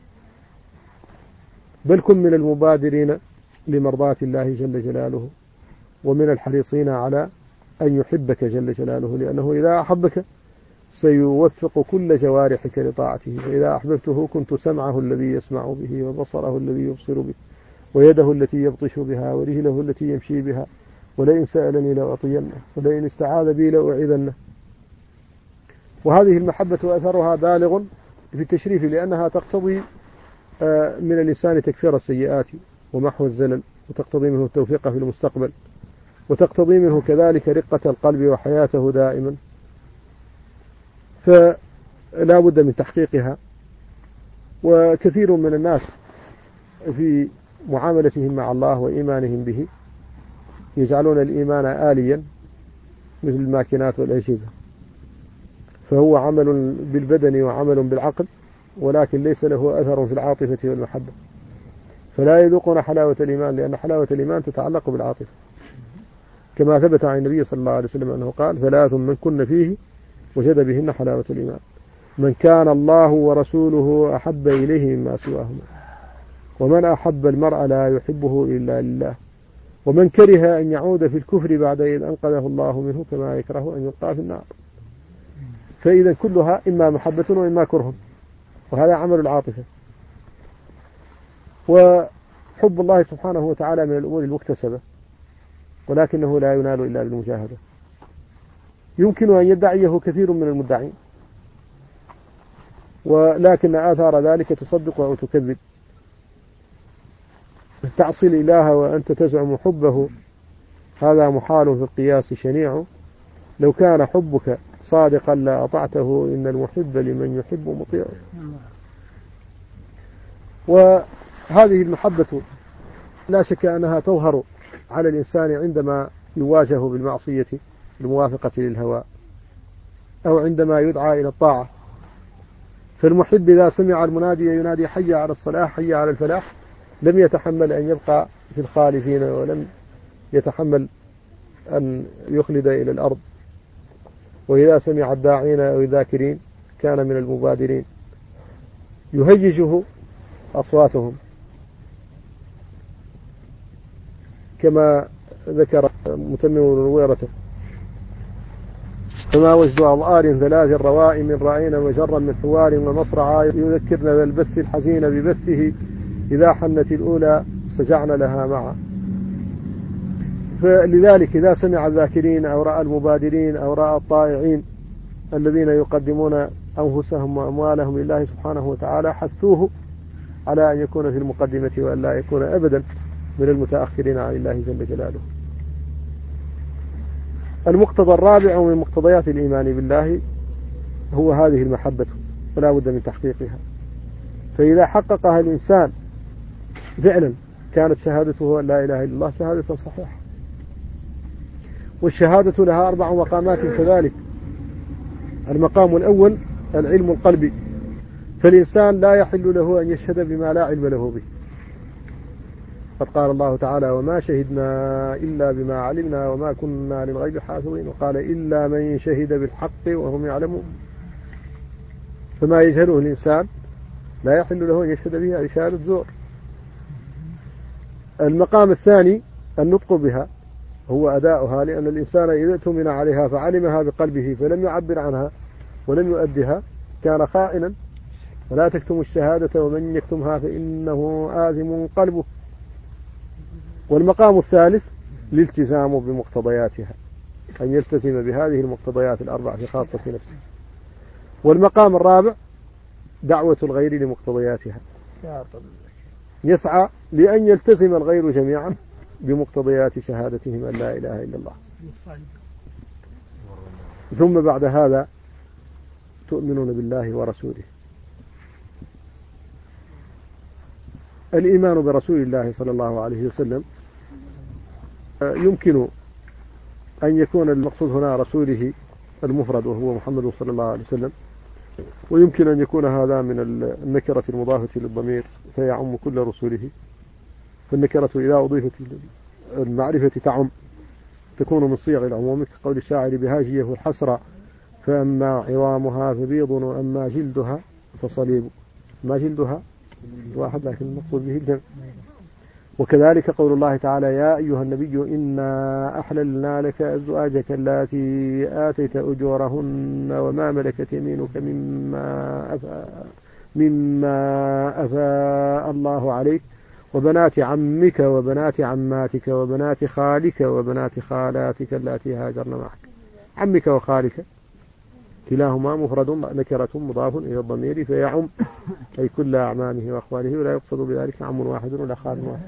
بل كن من المبادرين لمرضاة الله جل جلاله، ومن الحريصين على أن يحبك جل جلاله، لأنه إذا أحبك سيوفق كل جوارحك لطاعته. فإذا أحببته كنت سمعه الذي يسمع به، وبصره الذي يبصر به، ويده التي يبطش بها، ورجله التي يمشي بها، ولئن سألني لأعطينه، ولئن استعاذ بي لأعيذنه. وهذه المحبة أثرها بالغ في التشريف، لأنها تقتضي من الإنسان تكفير السيئات ومحو الزلل، وتقتضي منه التوفيق في المستقبل، وتقتضي منه كذلك رقة القلب وحياته دائما. فلا بد من تحقيقها. وكثير من الناس في معاملتهم مع الله وإيمانهم به يجعلون الإيمان آليا مثل الماكينات والأجهزة، فهو عمل بالبدن وعمل بالعقل، ولكن ليس له أثر في العاطفة والمحبة، فلا يذوقون حلاوة الإيمان، لأن حلاوة الإيمان تتعلق بالعاطفة، كما ثبت عن النبي صلى الله عليه وسلم أنه قال: ثلاث من كن فيه وجد بهن حلاوة الإيمان: من كان الله ورسوله أحب إليه مما سواهما، ومن أحب المرء لا يحبه إلا لله، ومن كره أن يعود في الكفر بعد إذ أنقذه الله منه كما يكره أن يلقى في النار. فإذا كلها إما محبة وإما كره، وهذا عمل العاطفة. وحب الله سبحانه وتعالى من الأمور المكتسبة، ولكنه لا ينال إلا بالمجاهدة. يمكن أن يدعيه كثير من المدعين، ولكن آثار ذلك تصدق أو تكذب. تعصي الإله وأنت تزعم حبه، هذا محال في القياس شنيع، لو كان حبك صادقا لا أطعته، إن المحب لمن يحب مطيع. وهذه المحبة لا شك أنها تظهر على الإنسان عندما يواجه بالمعصية الموافقة للهوى، أو عندما يدعى إلى الطاعة. فالمحب إذا سمع المنادي ينادي حي على الصلاة حي على الفلاح لم يتحمل أن يبقى في الخالفين، ولم يتحمل أن يخلد إلى الأرض. وإذا سمع الداعين أو الذاكرين كان من المبادرين، يهيجه أصواتهم، كما ذكر متمم الرويرة: فما وجد أضآر ثلاث الروائم من رأينا وجرا من حوار ومصرعا، يذكرنا ذا البث الحزين ببثه، إذا حنت الأولى سجعنا لها معا. فلذلك إذا سمع الذاكرين أو رأى المبادرين أو رأى الطائعين الذين يقدمون أنفسهم وأموالهم لله سبحانه وتعالى، حثوه على أن يكون في المقدمة وأن لا يكون أبدا من المتأخرين عن الله جل جلاله. المقتضى الرابع من مقتضيات الإيمان بالله هو هذه المحبة، ولا بد من تحقيقها. فإذا حققها الإنسان فعلا كانت شهادته أن لا إله إلا الله شهادة صحيحة. والشهادة لها أربع مقامات كذلك. المقام الأول العلم القلبي، فالإنسان لا يحل له أن يشهد بما لا علم له به. قد قال الله تعالى: وما شهدنا إلا بما علمنا وما كنا للغيب حافظين. وقال: إلا من شهد بالحق وهم يعلمون. فما يجهله الإنسان لا يحل له أن يشهد بها شهادة زور. المقام الثاني النطق بها، هو أداؤها، لأن الإنسان إذا اؤتمن عليها فعلمها بقلبه فلم يعبر عنها ولم يؤدها كان خائنا. ولا تكتم الشهادة ومن يكتمها فإنه آثم قلبه. والمقام الثالث الالتزام بمقتضياتها، أن يلتزم بهذه المقتضيات الأربع في خاصة نفسه. والمقام الرابع دعوة الغير لمقتضياتها، يسعى لأن يلتزم الغير جميعا بمقتضيات شهادتهم أن لا إله إلا الله. ثم بعد هذا تؤمنون بالله ورسوله. الإيمان برسول الله صلى الله عليه وسلم يمكن أن يكون المقصود هنا رسوله المفرد وهو محمد صلى الله عليه وسلم، ويمكن أن يكون هذا من النكرة المضافة للضمير فيعم كل رسوله. فالنكرة إذا أضيفت المعرفة تعم، تكون من صيغ العموم، كقول الشاعر: بهاجيه الحسرة فأما عظامها فبيض وأما جلدها فصليب. ما جلدها واحد لكن المقصود به الجمع. وكذلك قول الله تعالى: يا أيها النبي إنا أحللنا لك أزواجك اللاتي آتيت أجورهن وما ملكت يمينك مما أفاء مما أفاء الله عليك وبنات عمك وبنات عماتك وبنات خالك وبنات خالاتك اللاتي هاجرن معك. عمك وخالك كلاهما مفرد نكرة مضاف إلى الضمير فيعم أي كل أعمامه وأخواله، ولا يقصد بذلك عم واحد ولا خال واحد.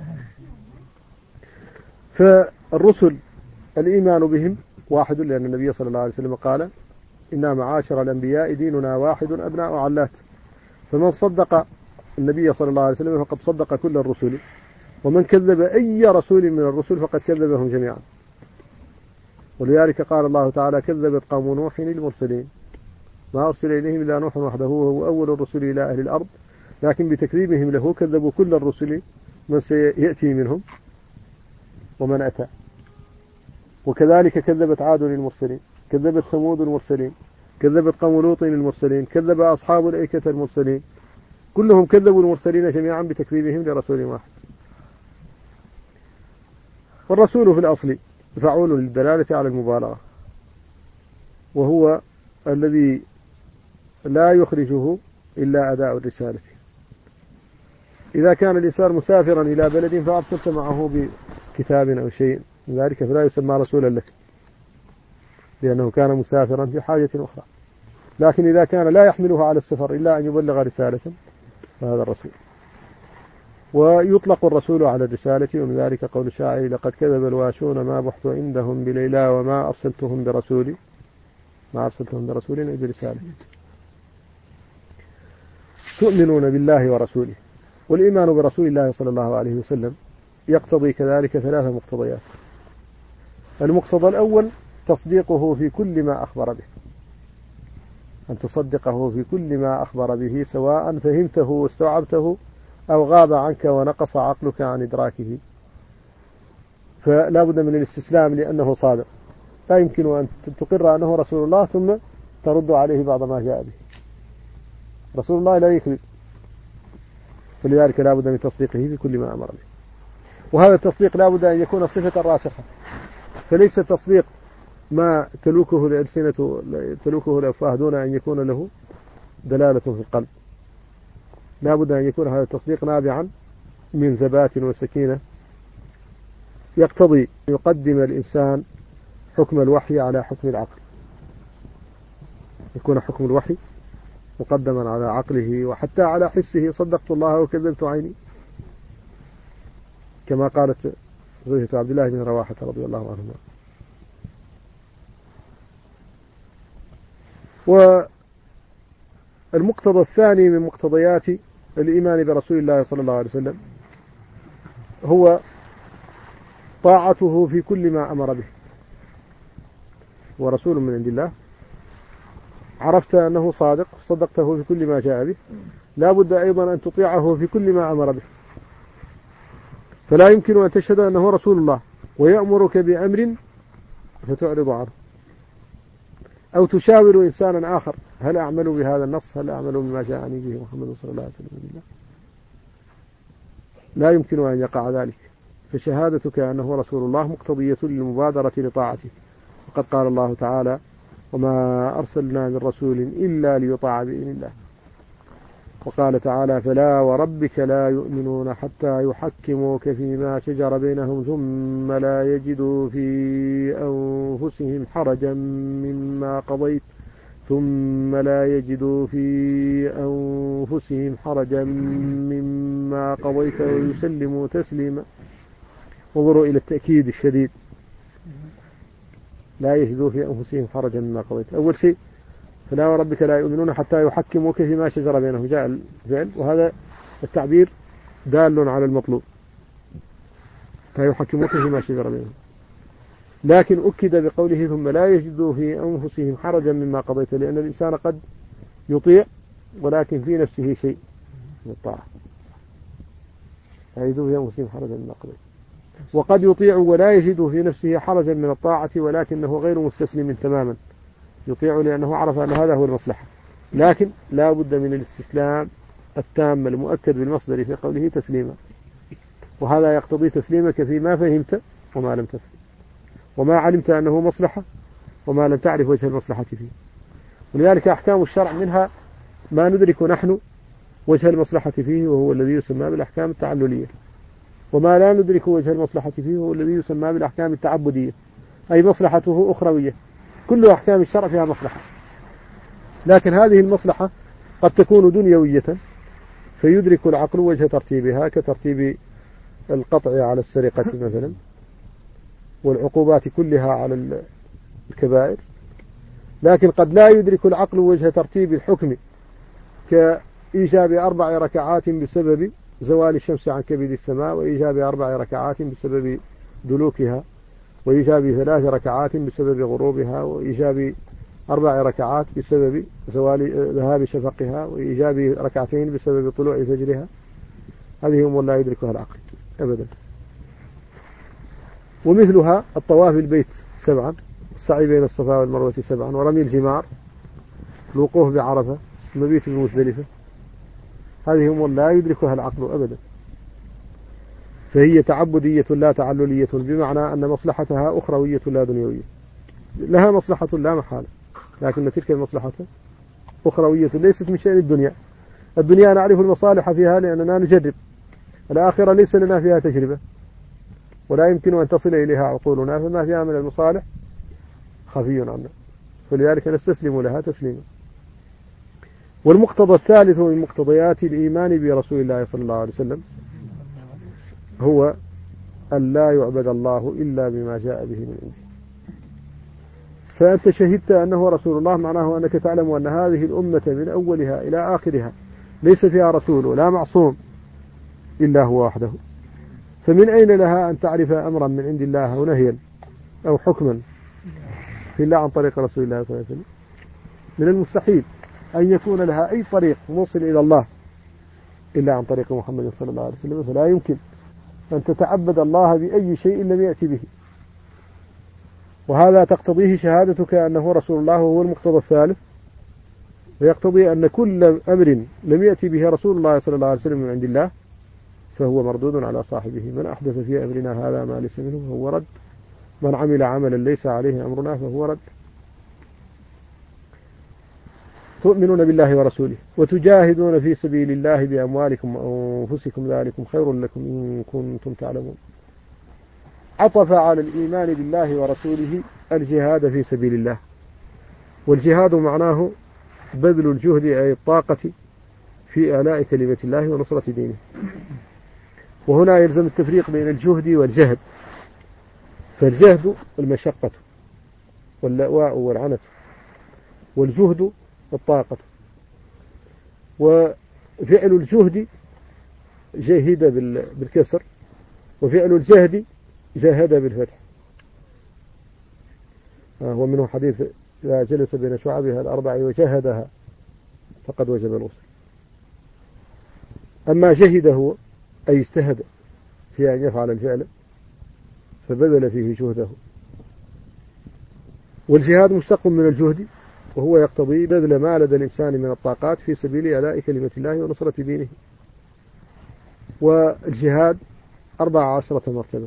فالرسل الإيمان بهم واحد، لأن النبي صلى الله عليه وسلم قال: إنا معاشر الأنبياء ديننا واحد أبناء علات. فمن صدق النبي صلى الله عليه وسلم فقد صدق كل الرسل، ومن كذب أي رسول من الرسل فقد كذبهم جميعا. ولذلك قال الله تعالى: كذبت قوم نوح المرسلين ما أرسل إليهم إلا نوح وحده وهو أول الرسل إلى أهل الأرض، لكن بتكذيبهم له كذبوا كل الرسل من سيأتي منهم ومن أتى. وكذلك كذبت عاد المرسلين، كذبت ثمود المرسلين، كذبت قوم لوط المرسلين، كذب أصحاب الأيكة المرسلين، كلهم كذبوا المرسلين جميعا بتكذيبهم لرسول واحد. والرسول في الأصل فعول للدلالة على المبالغة، وهو الذي لا يخرجه إلا أداء الرسالة. إذا كان الإنسان مسافرا إلى بلد فأرسلت معه بكتاب أو شيء من ذلك فلا يسمى رسولا لك، لأنه كان مسافرا في حاجة أخرى. لكن إذا كان لا يحمله على السفر إلا أن يبلغ رسالة فهذا الرسول. ويطلق الرسول على الرسالة، ومن ذلك قول الشاعر: لقد كذب الواشون ما بحث عندهم بليلى وما أرسلتهم برسولي ما أرسلتهم برسول أي برسالة. تؤمنون بالله ورسوله. والإيمان برسول الله صلى الله عليه وسلم يقتضي كذلك ثلاث مقتضيات. المقتضى الأول تصديقه في كل ما أخبر به، أن تصدقه في كل ما أخبر به، سواء فهمته واستوعبته أو غاب عنك ونقص عقلك عن إدراكه، فلا بد من الاستسلام لأنه صادق. لا يمكن أن تقر أنه رسول الله ثم ترد عليه بعض ما جاء به. رسول الله لا يكذب، فلذلك لا بد من تصديقه في كل ما أمر به. وهذا التصديق لا بد أن يكون صفة راسخة، فليس تصديق ما تلوكه الألسنة تلوكه الأفواه دون أن يكون له دلالة في القلب. لا بد أن يكون هذا التصديق نابعا من ثبات وسكينة، يقتضي يقدم الإنسان حكم الوحي على حكم العقل، يكون حكم الوحي مقدما على عقله وحتى على حسه. صدقت الله وكذبت عيني، كما قالت زوجة عبد الله بن رواحة رضي الله عنهما. والمقتضى الثاني من مقتضيات الإيمان برسول الله صلى الله عليه وسلم هو طاعته في كل ما أمر به. ورسول من عند الله، عرفت أنه صادق، صدقته في كل ما جاء به، لا بد أيضا أن تطيعه في كل ما أمر به. فلا يمكن أن تشهد أنه رسول الله ويأمرك بأمر فتعرض عنه، أو تشاور إنسانا آخر: هل أعمل بهذا النص؟ هل أعمل بما جاءني به محمد صلى الله عليه وسلم؟ لا يمكن أن يقع ذلك. فشهادتك أنه رسول الله مقتضية للمبادرة لطاعته. وقد قال الله تعالى: وما أرسلنا من رسول إلا ليطاع بإذن الله. وقال تعالى: فلا وربك لا يؤمنون حتى يحكموك فيما شجر بينهم ثم لا يجدوا في أنفسهم حرجا مما قضيت ثم لا يجدوا في أنفسهم حرجا مما قضيت ويسلموا تسليما. انظروا إلى التأكيد الشديد: لا يجدوا في أنفسهم حرجا مما قضيت. أول شيء: فلا وربك لا يؤمنون حتى يحكموك فيما شجر بينهم، جاء الفعل، وهذا التعبير دال على المطلوب، حتى يحكموك فيما شجر بينهم. لكن أكد بقوله ثم لا يجدوا في أنفسهم حرجا مما قضيت، لأن الإنسان قد يطيع ولكن في نفسه شيء من الطاعة، لا يجدوا في أنفسهم حرجا مما قضيت. وقد يطيع ولا يجد في نفسه حرجا من الطاعة ولكنه غير مستسلم تماما، يطيع لأنه عرف أن هذا هو المصلحة، لكن لا بد من الاستسلام التام المؤكد بالمصدر في قوله تسليما. وهذا يقتضي تسليمك فيما فهمت وما لم تفهم، وما علمت أنه مصلحة وما لم تعرف وجه المصلحة فيه. ولذلك أحكام الشرع منها ما ندرك نحن وجه المصلحة فيه وهو الذي يسمى بالأحكام التعللية، وما لا ندرك وجه المصلحة فيه وهو الذي يسمى بالأحكام التعبدية، أي مصلحته أخروية. كل أحكام الشرع فيها مصلحة، لكن هذه المصلحة قد تكون دنيوية فيدرك العقل وجه ترتيبها، كترتيب القطع على السرقة مثلا، والعقوبات كلها على الكبائر. لكن قد لا يدرك العقل وجه ترتيب الحكم، كإيجاب أربع ركعات بسبب زوال الشمس عن كبد السماء، وإيجاب أربع ركعات بسبب دلوكها، وإيجاب ثلاث ركعات بسبب غروبها، وإيجاب أربع ركعات بسبب زوال ذهاب شفقها، وإيجاب ركعتين بسبب طلوع فجرها. هذه أمور لا يدركها العقل أبدا. ومثلها الطواف بالبيت سبعا، السعي بين الصفا والمروة سبعا، ورمي الجمار، الوقوف بعرفة، المبيت بمزدلفة. هذه أمور لا يدركها العقل أبدا، فهي تعبدية لا تعللية، بمعنى أن مصلحتها أخروية لا دنيوية. لها مصلحة لا محالة، لكن تلك المصلحة أخروية ليست من شأن الدنيا. الدنيا نعرف المصالح فيها لأننا نجرب، الآخرة ليس لنا فيها تجربة ولا يمكن أن تصل إليها عقولنا، فما فيها من المصالح خفي عنا، فلذلك نستسلم لها تسليما. والمقتضى الثالث من مقتضيات الإيمان برسول الله صلى الله عليه وسلم هو أن لا يعبد الله إلا بما جاء به من عنده. فأنت شهدت أنه رسول الله، معناه أنك تعلم أن هذه الأمة من أولها إلى آخرها ليس فيها رسول ولا معصوم إلا هو وحده. فمن أين لها أن تعرف أمرا من عند الله أو نهيا أو حكما إلا عن طريق رسول الله صلى الله عليه وسلم؟ من المستحيل أن يكون لها أي طريق موصل إلى الله إلا عن طريق محمد صلى الله عليه وسلم. فلا يمكن أن تتعبد الله بأي شيء لم يأتي به، وهذا تقتضيه شهادتك أنه رسول الله وهو المقتضى الثالث، ويقتضي أن كل أمر لم يأتي به رسول الله صلى الله عليه وسلم من عند الله فهو مردود على صاحبه. من أحدث في أمرنا هذا ما ليس منه فهو رد، من عمل عملا ليس عليه أمرنا فهو رد. تؤمنون بالله ورسوله وتجاهدون في سبيل الله بأموالكم وأنفسكم ذلكم خير لكم إن كنتم تعلمون. عطف على الإيمان بالله ورسوله الجهاد في سبيل الله، والجهاد معناه بذل الجهد أي الطاقة في آلاء كلمة الله ونصرة دينه. وهنا يلزم التفريق بين الجهد والجهد. فالجهد المشقة واللأواء والعنت، والجهد الطاقة. وفعل الجهد جاهد بالكسر، وفعل الجهد جاهد بالفتح. ومنه حديث إذا جلس بين شعبها الأربع وجاهدها فقد وجب الغسل. أما جهد هو أي اجتهد في أن يفعل الفعل فبذل فيه جهده. والجهاد مشتق من الجهد، وهو يقتضي بذل ما لدى الإنسان من الطاقات في سبيل أداء كلمة الله ونصرة دينه. والجهاد أربع عشرة مرتبة،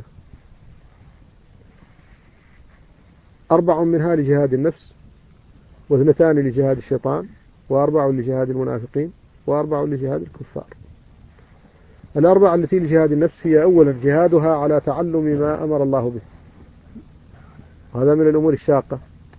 أربع منها لجهاد النفس، واثنتان لجهاد الشيطان، وأربع لجهاد المنافقين، وأربع لجهاد الكفار. الأربع التي لجهاد النفس هي أولا جهادها على تعلم ما أمر الله به، هذا من الأمور الشاقة.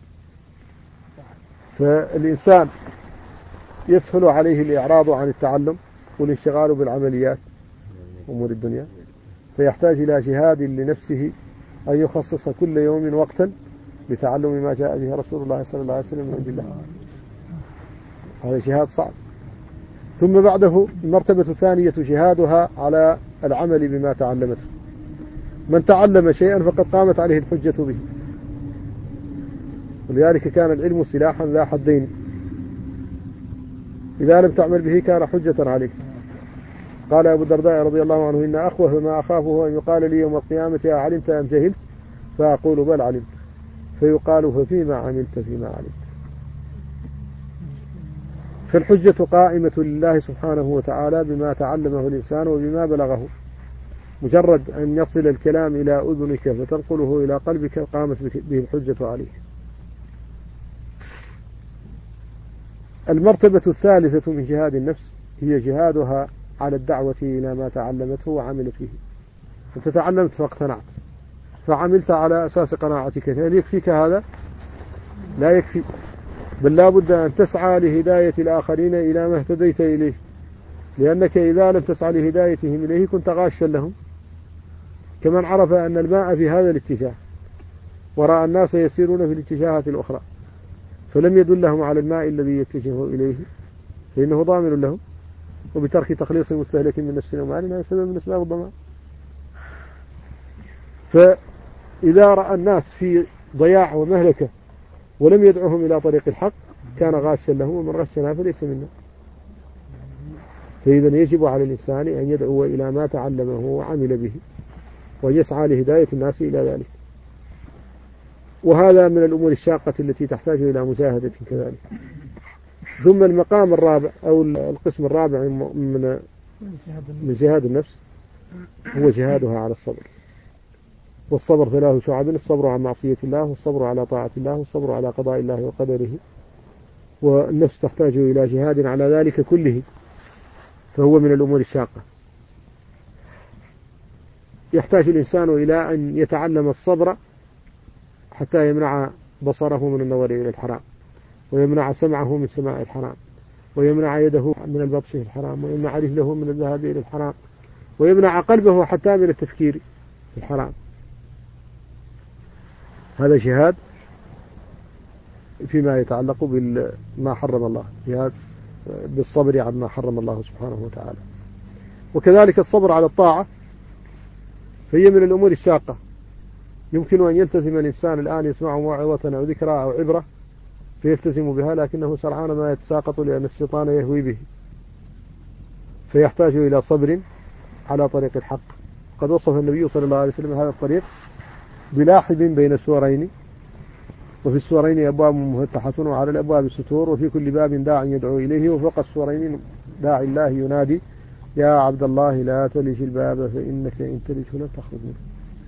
فالإنسان يسهل عليه الإعراض عن التعلم والانشغال بالعمليات أمور الدنيا، فيحتاج إلى جهاد لنفسه أن يخصص كل يوم وقتا لتعلم ما جاء به رسول الله صلى الله عليه وسلم من عند الله. هذا جهاد صعب. ثم بعده المرتبة الثانية جهادها على العمل بما تعلمته. من تعلم شيئا فقد قامت عليه الحجة به، ولذلك كان العلم سلاحا ذا حدين، إذا لم تعمل به كان حجة عليك. قال أبو الدرداء رضي الله عنه: إن أخوف ما أخافه أن يقال لي يوم القيامة أعلمت أم جهلت؟ فأقول بل علمت، فيقال ففيما عملت فيما علمت. فالحجة قائمة لله سبحانه وتعالى بما تعلمه الإنسان وبما بلغه. مجرد أن يصل الكلام إلى أذنك فتنقله إلى قلبك قامت به الحجة عليك. المرتبة الثالثة من جهاد النفس هي جهادها على الدعوة إلى ما تعلمته وعملت به. أنت تعلمت فاقتنعت فعملت على أساس قناعتك، هل يكفيك هذا؟ لا يكفي، بل لا بد أن تسعى لهداية الآخرين إلى ما اهتديت إليه، لأنك إذا لم تسعى لهدايتهم إليه كنت غاشا لهم، كمن عرف أن الماء في هذا الاتجاه ورأى الناس يسيرون في الاتجاهات الأخرى فلم يدلهم على الماء الذي يتجه إليه فإنه ضامن لهم، وبترك تخليص مستهلك من نفس ومال هذا سبب من أسباب الضمان. فإذا رأى الناس في ضياع ومهلكة ولم يدعوهم إلى طريق الحق كان غاشا لهم، ومن غشنا فليس منا. فإذا يجب على الإنسان أن يدعو إلى ما تعلمه وعمل به ويسعى لهداية الناس إلى ذلك. وهذا من الأمور الشاقة التي تحتاج إلى مجاهدة كذلك. ثم المقام الرابع أو القسم الرابع من من جهاد النفس هو جهادها على الصبر. والصبر ثلاث شعب: الصبر عن معصية الله، والصبر على طاعة الله، والصبر على قضاء الله وقدره. والنفس تحتاج إلى جهاد على ذلك كله، فهو من الأمور الشاقة. يحتاج الإنسان إلى أن يتعلم الصبر حتى يمنع بصره من النظر إلى الحرام، ويمنع سمعه من سماع الحرام، ويمنع يده من البطش في الحرام، ويمنع رجله من الذهاب إلى الحرام، ويمنع قلبه حتى من التفكير في الحرام. هذا جهاد فيما يتعلق بما حرم الله، جهاد بالصبر عما حرم الله سبحانه وتعالى. وكذلك الصبر على الطاعة فهي من الأمور الشاقة. يمكن أن يلتزم الإنسان الآن يسمع موعظة أو ذكرى أو عبرة فيلتزم بها، لكنه سرعان ما يتساقط لأن الشيطان يهوي به، فيحتاج إلى صبر على طريق الحق. قد وصف النبي صلى الله عليه وسلم هذا الطريق بلاحب بين سورين، وفي السورين أبواب مفتحة وعلى الأبواب ستور، وفي كل باب داع يدعو إليه، وفوق السورين داع الله ينادي يا عبد الله لا تلج الباب فإنك إن تلجه لن تخرج منه.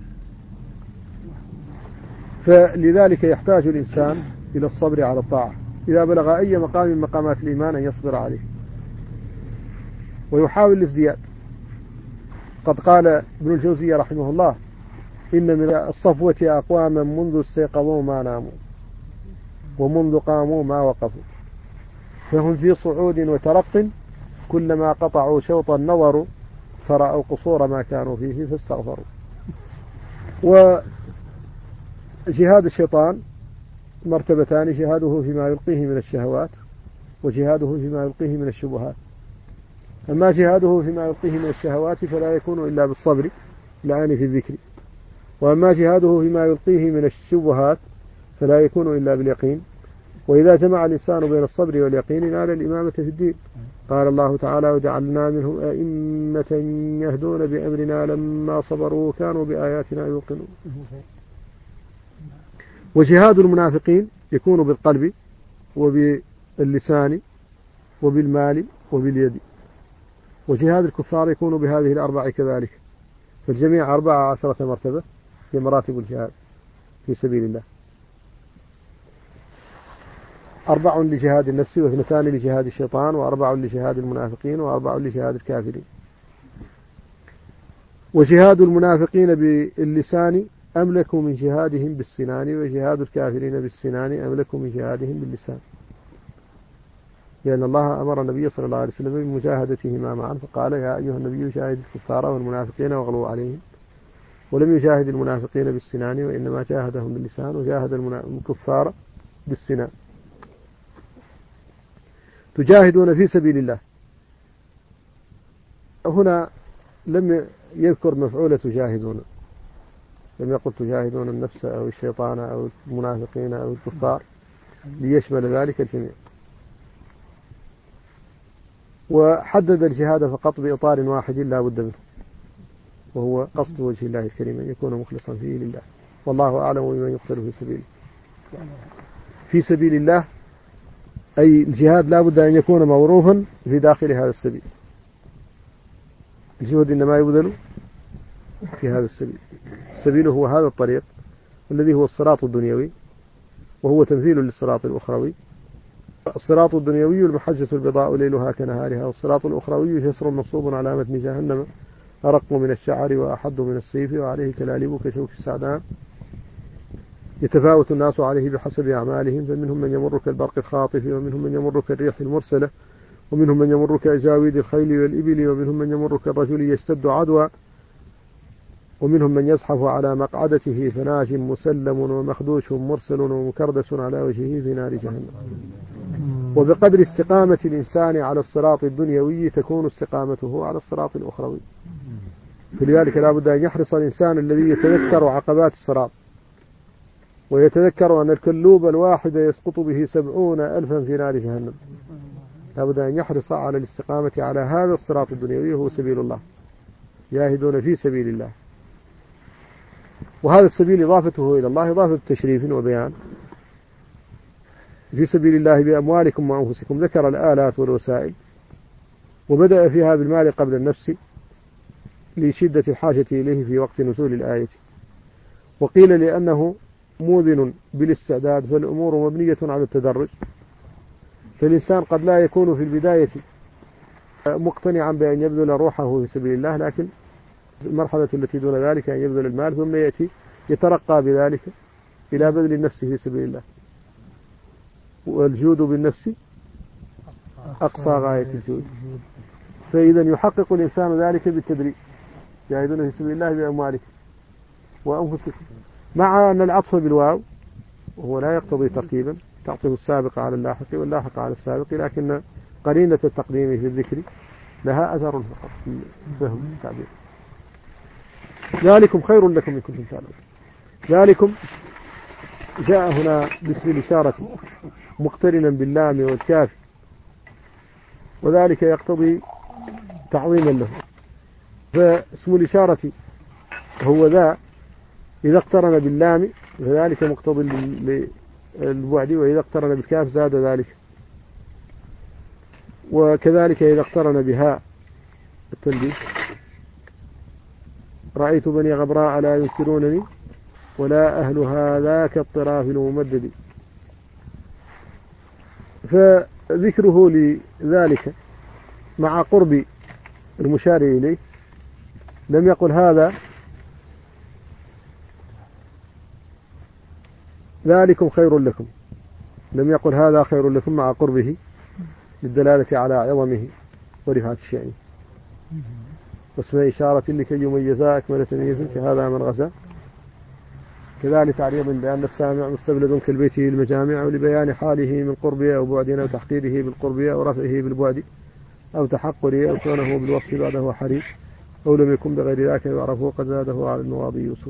فلذلك يحتاج الإنسان إلى الصبر على الطاعة إذا بلغ أي مقام من مقامات الإيمان أن يصبر عليه ويحاول الازدياد. قد قال ابن الجوزي رحمه الله إن من الصفوة أقواما منذ استيقظوا ما ناموا ومنذ قاموا ما وقفوا، فهم في صعود وترق كلما قطعوا شوطا نظروا فرأوا قصور ما كانوا فيه فاستغفروا. وجهاد الشيطان مرتبتان: جهاده فيما يلقيه من الشهوات، وجهاده فيما يلقيه من الشبهات. أما جهاده فيما يلقيه من الشهوات فلا يكون إلا بالصبر الآن في الذكر، وأما جهاده فيما يلقيه من الشبهات فلا يكون إلا باليقين. وإذا جمع الإنسان بين الصبر واليقين نال الإمامة في الدين. قال الله تعالى وجعلنا منهم أئمة يهدون بأمرنا لما صبروا كانوا بآياتنا يوقنون. وجهاد المنافقين يكون بالقلب وباللسان وبالمال وباليد، وجهاد الكفار يكون بهذه الأربع كذلك. فالجميع أربعة عشرة مرتبة في مراتب الجهاد في سبيل الله: أربع لجهاد النفس، واثنتان لجهاد الشيطان، وأربع لجهاد المنافقين، وأربع لجهاد الكافرين. وجهاد المنافقين باللسان أملك من جهادهم بالسنان، وجهاد الكافرين بالسنان أملك من جهادهم باللسان، لأن الله أمر النبي صلى الله عليه وسلم بمجاهدتهما معا، فقال يا أيها النبي جاهد الكفار والمنافقين واغلوا عليهم. ولم يجاهد المنافقين بالسنان وإنما جاهدهم باللسان، وجاهد الكفار بالسنان. تجاهدون في سبيل الله. هنا لم يذكر مفعولة تجاهدون، لم يقل تجاهدون النفس أو الشيطان أو المنافقين أو الكفار، ليشمل ذلك الجميع. وحدد الجهاد فقط بإطار واحد لا بد منه، وهو قصد وجه الله الكريم أن يكون مخلصا فيه لله، والله أعلم بمن يقتل في سبيله. في سبيل الله أي الجهاد لا بد أن يكون موروثا في داخل هذا السبيل. الجهد إنما يبذل في هذا السبيل. السبيل هو هذا الطريق الذي هو الصراط الدنيوي، وهو تمثيل للصراط الأخروي. الصراط الدنيوي المحجة البيضاء ليلها كنهارها، والصراط الأخروي جسر مصوب على متن جهنم أرق من الشعر وأحد من السيف وعليه كلاليب كشوك السعدان، يتفاوت الناس عليه بحسب أعمالهم، فمنهم من يمر كالبرق الخاطف، ومنهم من يمر كالريح المرسلة، ومنهم من يمر كأجاويد الخيل والإبل، ومنهم من يمر كالرجل يشتد عدوى، ومنهم من يزحف على مقعدته فناج مسلم ومخدوش مرسل ومكردس على وجهه في نار جهنم. وبقدر استقامة الإنسان على الصراط الدنيوي تكون استقامته على الصراط الأخروي. فلذلك لا بد أن يحرص الإنسان الذي يتذكر عقبات الصراط ويتذكر أن الكلوب الواحد يسقط به سبعون ألفا في نار جهنم، لا بد أن يحرص على الاستقامة على هذا الصراط الدنيوي هو سبيل الله، ياهدون في سبيل الله. وهذا السبيل إضافته إلى الله إضافة تشريف وبيان. في سبيل الله بأموالكم وأنفسكم، ذكر الآلات والوسائل، وبدأ فيها بالمال قبل النفس لشدة الحاجة إليه في وقت نزول الآية. وقيل لأنه موذن بالاستعداد، فالأمور مبنية على التدرج، فالإنسان قد لا يكون في البداية مقتنعا بأن يبذل روحه في سبيل الله، لكن المرحلة التي دون ذلك أن يبذل المال، ثم يأتي يترقى بذلك إلى بذل النفس في سبيل الله. والجود بالنفس أقصى غاية الجود، فإذا يحقق الإنسان ذلك بالتدريج. جاهدون في سبيل الله بأموالكم وأنفسكم، مع أن العطف بالواو وهو لا يقتضي ترتيبا، تعطف السابق على اللاحق واللاحق على السابق، لكن قرينة التقديم في الذكر لها أثر في فهم التعبير. ذلكم خير لكم إن كنتم تعلمون. ذلكم جاء هنا باسم الإشارة مقترنا باللام والكاف، وذلك يقتضي تعظيما له. فاسم الإشارة هو ذا إذا اقترن باللام فذلك مقتضي للبعد، وإذا اقترن بالكاف زاد ذلك. وكذلك إذا اقترن بها التنبيه، رأيت بني غبراء لا يذكرونني ولا أهلها ذاك الطراف الممدد. فذكره لذلك مع قرب المشار إليه، لم يقل هذا ذلكم خير لكم، لم يقل هذا خير لكم مع قربه للدلالة على عظمه ورفعة الشأن، واسم إشارة لكي يميزا أكمل تمييز كهذا من غزا. كذلك تعريض بأن السامع مستبلد كالبيته المجامع، ولبيان حاله من قربه أو بعده أو تحقيره بالقربه أو رفعه بالبعد أو تحقره أو كونه بالوصف بعده حريف أو لم يكن بغير ذاك يعرفه قد زاده على المواضي يوسف.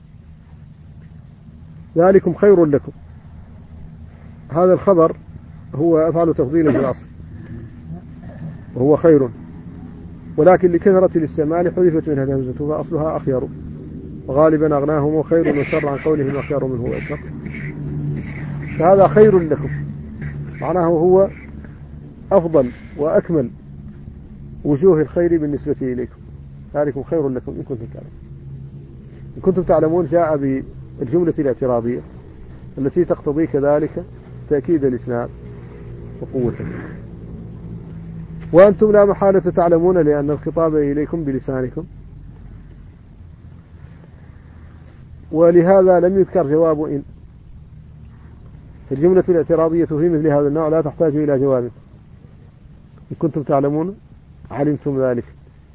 ذلكم خير لكم، هذا الخبر هو أفعل تفضيل في الأصل وهو خير، ولكن لكثرة الاستعمال حذفت منها الهمزة فأصلها أخير، وغالبا أغناهم خير وشر عن قولهم أخير منه وأشر. فهذا خير لكم معناه هو أفضل وأكمل وجوه الخير بالنسبة إليكم. ذلكم خير لكم إن كنتم تعلمون. إن كنتم تعلمون جاء بالجملة الاعتراضية التي تقتضي كذلك تأكيد الإسناد وقوته. وأنتم لا محالة تعلمون لأن الخطاب إليكم بلسانكم، ولهذا لم يذكر جواب إن. الجملة الاعتراضية في مثل هذا النوع لا تحتاج إلى جواب. إن كنتم تعلمون علمتم ذلك،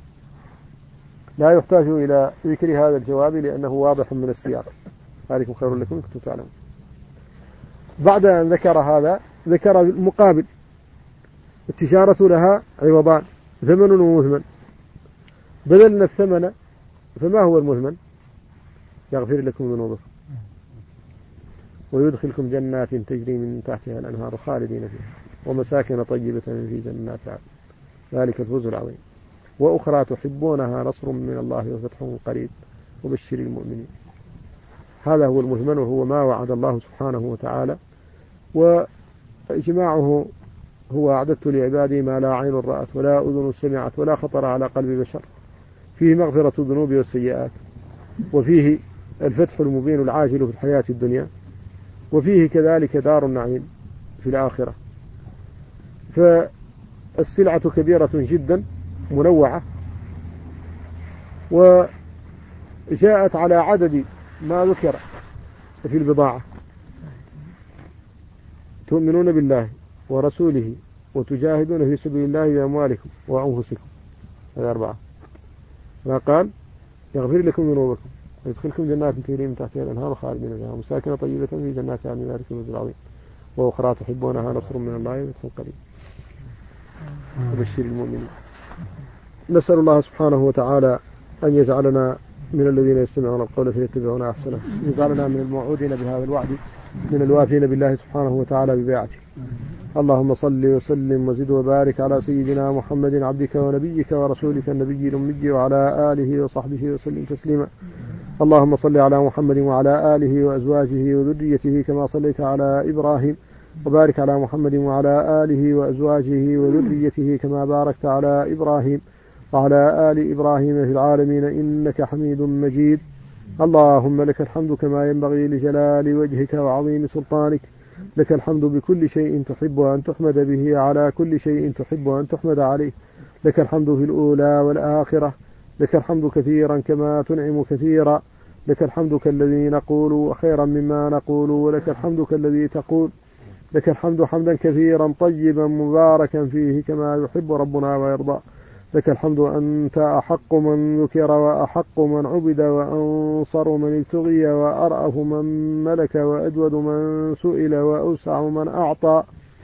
لا يحتاج إلى ذكر هذا الجواب لأنه واضح من السياق. ذلكم خير لكم إن كنتم تعلمون. بعد أن ذكر هذا ذكر المقابل، التجارة لها عوضان ثمن ومثمن. بدلنا الثمن، فما هو المثمن؟ يغفر لكم ذنوبكم ويدخلكم جنات تجري من تحتها الأنهار خالدين فيها ومساكن طيبة في جنات عدن ذلك الفوز العظيم وأخرى تحبونها نصر من الله وفتح قريب وبشر المؤمنين. هذا هو المثمن، وهو ما وعد الله سبحانه وتعالى، وإجماعه هو أعددت لعبادي ما لا عين رأت ولا أذن سمعت ولا خطر على قلب بشر، فيه مغفرة الذنوب والسيئات، وفيه الفتح المبين العاجل في الحياة الدنيا، وفيه كذلك دار النعيم في الآخرة. فالسلعة كبيرة جدا منوعة، وجاءت على عدد ما ذكر في البضاعة: تؤمنون بالله ورسوله وتجاهدون في سبيل الله بأموالكم وأنفسكم. هذا أربعة. ما قال يغفر لكم ذنوبكم ويدخلكم جنات تجري من تحتها الأنهار خالدين فيها ومساكن طيبة في جنات عدن ذلك الفوز العظيم وأخرى تحبونها نصر من الله وفتح قريب وبشر المؤمنين. نسأل الله سبحانه وتعالى أن يجعلنا من الذين يستمعون القول فيتبعون أحسنه، يجعلنا من الموعودين بهذا الوعد، من الوافين بالله سبحانه وتعالى ببيعته. اللهم صل وسلم وزد وبارك على سيدنا محمد عبدك ونبيك ورسولك النبي الأمي وعلى آله وصحبه وسلم تسليما. اللهم صل على محمد وعلى آله وأزواجه وذريته كما صليت على إبراهيم، وبارك على محمد وعلى آله وأزواجه وذريته كما باركت على إبراهيم وعلى آل إبراهيم في العالمين إنك حميد مجيد. اللهم لك الحمد كما ينبغي لجلال وجهك وعظيم سلطانك، لك الحمد بكل شيء تحب أن تحمد به على كل شيء تحب أن تحمد عليه، لك الحمد في الأولى والآخرة، لك الحمد كثيرا كما تنعم كثيرا، لك الحمد كالذي نقول خيرا مما نقول، ولك الحمد كالذي تقول، لك الحمد حمدا كثيرا طيبا مباركا فيه كما يحب ربنا ويرضى. لك الحمد أنت أحق من ذكر وأحق من عبد وأنصر من ابتغي وأرأف من ملك وأجود من سئل وأوسع من أعطى.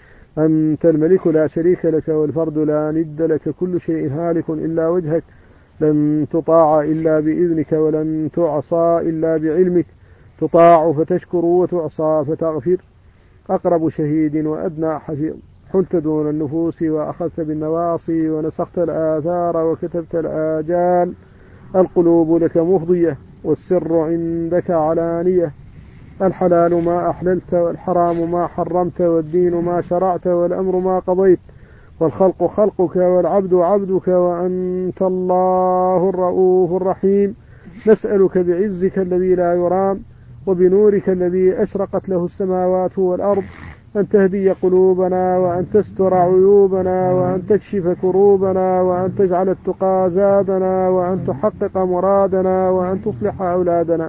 أنت الملك لا شريك لك والفرد لا ند لك، كل شيء هالك إلا وجهك، لن تطاع إلا بإذنك ولن تعصى إلا بعلمك، تطاع فتشكر وتعصى فتغفر. أقرب شهيد وأدنى حفيظ، حلت دون النفوس وأخذت بالنواصي ونسخت الآثار وكتبت الآجال. القلوب لك مفضية والسر عندك علانية، الحلال ما أحللت والحرام ما حرمت والدين ما شرعت والأمر ما قضيت، والخلق خلقك والعبد عبدك وأنت الله الرؤوف الرحيم. نسألك بعزك الذي لا يرام وبنورك الذي أشرقت له السماوات والأرض أن تهدي قلوبنا وأن تستر عيوبنا وأن تكشف كروبنا وأن تجعل التقى زادنا وأن تحقق مرادنا وأن تصلح أولادنا.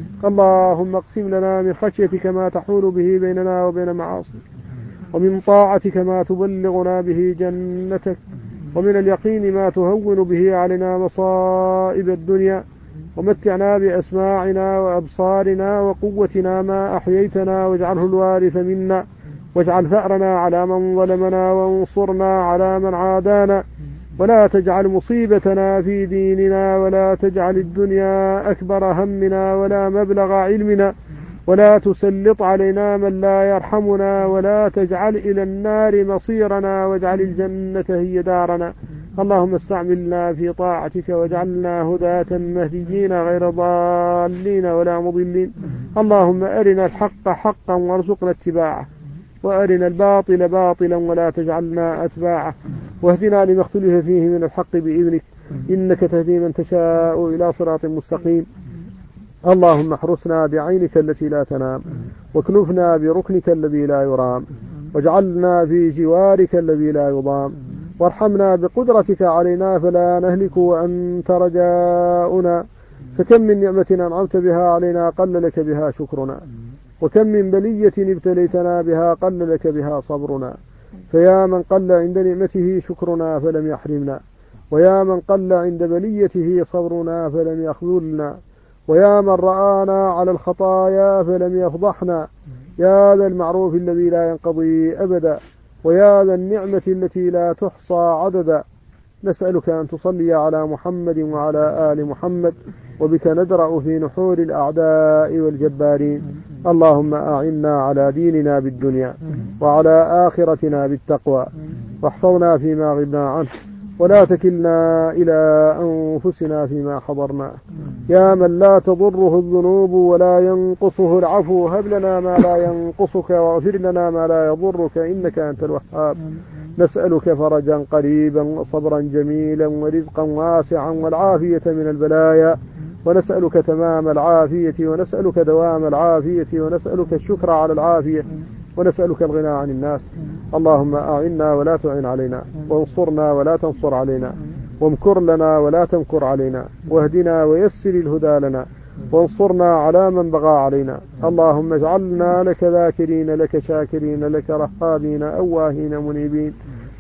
اللهم اقسم لنا من خشيتك ما تحول به بيننا وبين معاصيك، ومن طاعتك ما تبلغنا به جنتك، ومن اليقين ما تهون به علينا مصائب الدنيا، ومتعنا بأسماعنا وأبصارنا وقوتنا ما أحييتنا، واجعله الوارث منا، واجعل ثأرنا على من ظلمنا وانصرنا على من عادانا، ولا تجعل مصيبتنا في ديننا، ولا تجعل الدنيا أكبر همنا ولا مبلغ علمنا، ولا تسلط علينا من لا يرحمنا، ولا تجعل إلى النار مصيرنا، واجعل الجنة هي دارنا. اللهم استعملنا في طاعتك واجعلنا هداة مهديين غير ضالين ولا مضلين. اللهم أرنا الحق حقا وارزقنا اتباعه، وأرنا الباطل باطلا ولا تجعلنا أتباعه، واهدنا لما اختلف فيه من الحق بإذنك، إنك تهدي من تشاء إلى صراط مستقيم. اللهم احرسنا بعينك التي لا تنام، واكنفنا بركنك الذي لا يرام، واجعلنا في جوارك الذي لا يضام، وارحمنا بقدرتك علينا فلا نهلك وأنت رجاؤنا. فكم من نعمة أنعمت بها علينا قل لك بها شكرنا، وكم من بلية ابتليتنا بها قل لك بها صبرنا. فيا من قل عند نعمته شكرنا فلم يحرمنا، ويا من قل عند بليته صبرنا فلم يخذلنا، ويا من رآنا على الخطايا فلم يفضحنا. يا ذا المعروف الذي لا ينقضي أبدا، ويا ذا النعمة التي لا تحصى عددا. نسألك أن تصلي على محمد وعلى آل محمد، وبك ندرأ في نحور الأعداء والجبارين. اللهم أعنا على ديننا بالدنيا وعلى آخرتنا بالتقوى، واحفظنا فيما غبنا عنه، ولا تكلنا إلى أنفسنا فيما حضرنا. يا من لا تضره الذنوب ولا ينقصه العفو، هب لنا ما لا ينقصك واغفر لنا ما لا يضرك، إنك أنت الوهاب. نسألك فرجا قريبا وصبرا جميلا ورزقا واسعا والعافية من البلايا، ونسألك تمام العافية، ونسألك دوام العافية، ونسألك الشكر على العافية، ونسألك الغنى عن الناس. اللهم أعنا ولا تعن علينا، وانصرنا ولا تنصر علينا، وامكر لنا ولا تمكر علينا، واهدنا ويسر الهدى لنا، وانصرنا على من بغى علينا. اللهم اجعلنا لك ذاكرين لك شاكرين لك رهابين أواهين منيبين.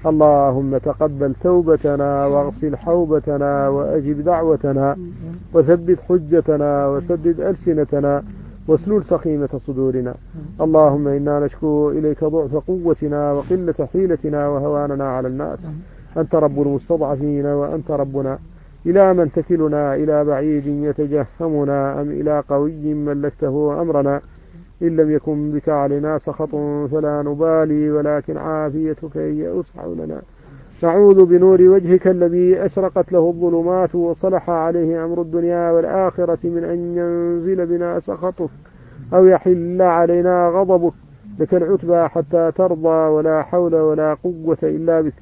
اللهم تقبل توبتنا واغسل حوبتنا وأجب دعوتنا وثبت حجتنا وسدد ألسنتنا واسلل سخيمة صدورنا. اللهم إنا نشكو إليك ضعف قوتنا وقلة حيلتنا وهواننا على الناس. أنت رب المستضعفين وأنت ربنا. إلى من تكلنا؟ إلى بعيد يتجهمنا أم إلى قوي ملكته أمرنا؟ إن لم يكن بك علينا سخط فلا نبالي، ولكن عافيتك هي أوسع لنا. نعوذ بنور وجهك الذي أشرقت له الظلمات وصلح عليه أمر الدنيا والآخرة من أن ينزل بنا سخطك أو يحل علينا غضبك. لك العتبى حتى ترضى، ولا حول ولا قوة إلا بك.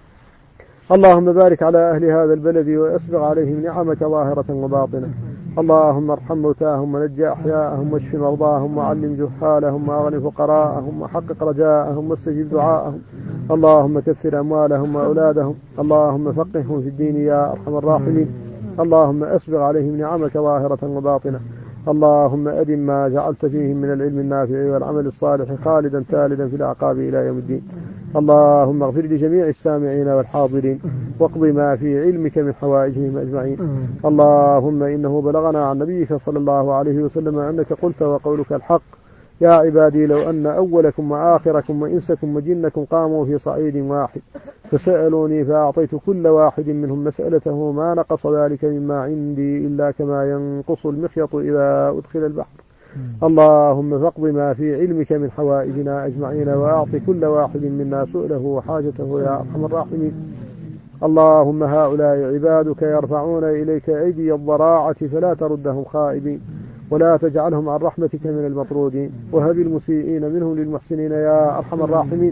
اللهم بارك على أهل هذا البلد وأسبغ عليهم نعمك ظاهرة وباطنة. اللهم ارحم موتاهم ونج أحياءهم واشف مرضاهم وعلم جهالهم وأغن فقراءهم وحقق رجاءهم واستجب دعاءهم. اللهم كثر أموالهم وأولادهم. اللهم فقههم في الدين يا أرحم الراحمين. اللهم أسبغ عليهم نعمك ظاهرة وباطنة. اللهم أدم ما جعلت فيهم من العلم النافع والعمل الصالح خالدا تالدا في الأعقاب إلى يوم الدين. اللهم اغفر لجميع السامعين والحاضرين واقض ما في علمك من حوائجهم أجمعين. اللهم إنه بلغنا عن نبيك صلى الله عليه وسلم أنك قلت وقولك الحق: يا عبادي لو أن أولكم وآخركم وإنسكم وجنكم قاموا في صعيد واحد فسألوني فأعطيت كل واحد منهم مسألته ما نقص ذلك مما عندي إلا كما ينقص المخيط إذا أدخل البحر. اللهم فاقض ما في علمك من حوائجنا أجمعين وأعط كل واحد منا سؤله وحاجته يا أرحم الراحمين. اللهم هؤلاء عبادك يرفعون إليك أيدي الضراعة فلا تردهم خائبين ولا تجعلهم عن رحمتك من المطرودين، وهب المسيئين منهم للمحسنين يا أرحم الراحمين.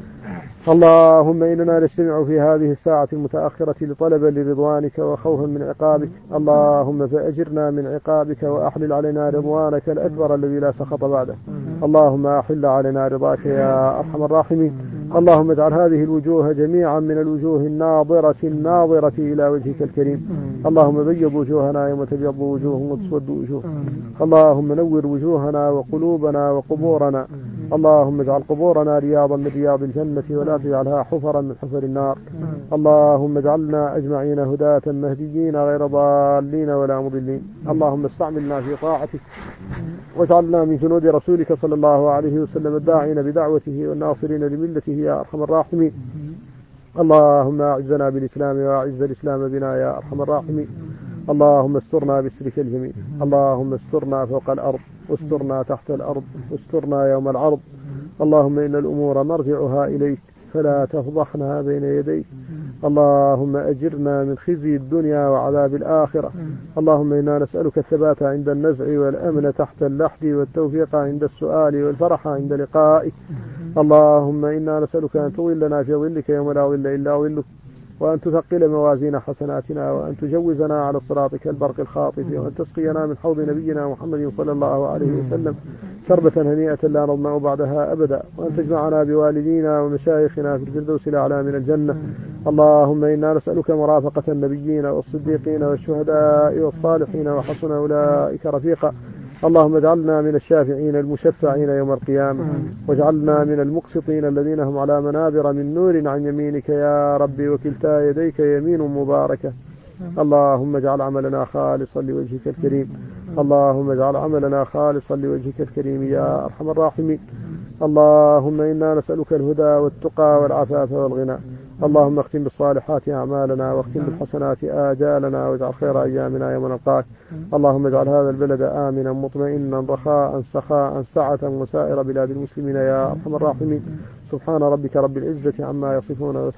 اللهم إننا نجتمع في هذه الساعة المتأخرة لطلبا لرضوانك وخوفا من عقابك. اللهم فأجرنا من عقابك وأحلل علينا رضوانك الأكبر الذي لا سخط بعده. اللهم أحل علينا رضاك يا أرحم الراحمين. اللهم اجعل هذه الوجوه جميعا من الوجوه الناظرة الناظرة إلى وجهك الكريم. اللهم بيض وجوهنا يوم تبيض وجوه وتسود وجوه. اللهم نور وجوهنا وقلوبنا وقبورنا. اللهم اجعل قبورنا رياضا من رياض الجنة ولا تجعلها حفرا من حفر النار. اللهم اجعلنا أجمعين هداة مهديين غير ضالين ولا مضلين. اللهم استعملنا في طاعتك واجعلنا من جنود رسولك صلى الله عليه وسلم الداعين بدعوته والناصرين لملته يا أرحم الراحمين. اللهم أعزنا بالإسلام وأعز الإسلام بنا يا أرحم الراحمين. اللهم استرنا بسترك الجميل. اللهم استرنا فوق الأرض واسترنا تحت الأرض واسترنا يوم العرض. اللهم إن الأمور مرجعها إليك فلا تفضحنا بين يديك. اللهم أجرنا من خزي الدنيا وعذاب الآخرة. اللهم إنا نسألك الثبات عند النزع والأمن تحت اللحد والتوفيق عند السؤال والفرح عند لقائك. اللهم إنا نسألك أن تظلنا في ظلك يوم لا ظل إلا ظلك، وأن تثقل موازين حسناتنا، وأن تجوزنا على الصراط كالبرق الخاطف، وأن تسقينا من حوض نبينا محمد صلى الله عليه وسلم شربة هنيئة لا نظمأ بعدها أبدا، وأن تجمعنا بوالدينا ومشايخنا في الفردوس الأعلى من الجنة. اللهم إنا نسألك مرافقة النبيين والصديقين والشهداء والصالحين وحسن أولئك رفيقا. اللهم اجعلنا من الشافعين المشفعين يوم القيامة، واجعلنا من المقسطين الذين هم على منابر من نور عن يمينك يا ربي، وكلتا يديك يمين مباركة. اللهم اجعل عملنا خالصا لوجهك الكريم. اللهم اجعل عملنا خالصا لوجهك الكريم يا أرحم الراحمين. اللهم إنا نسألك الهدى والتقى والعفاف والغنى. اللهم اختم بالصالحات أعمالنا، واختم بالحسنات آجالنا، واجعل خير أيامنا يوم نلقاك. اللهم اجعل هذا البلد آمنا مطمئنا رخاء سخاء سعة وسائر بلاد المسلمين يا أرحم الراحمين. سبحان ربك رب العزة عما يصفون.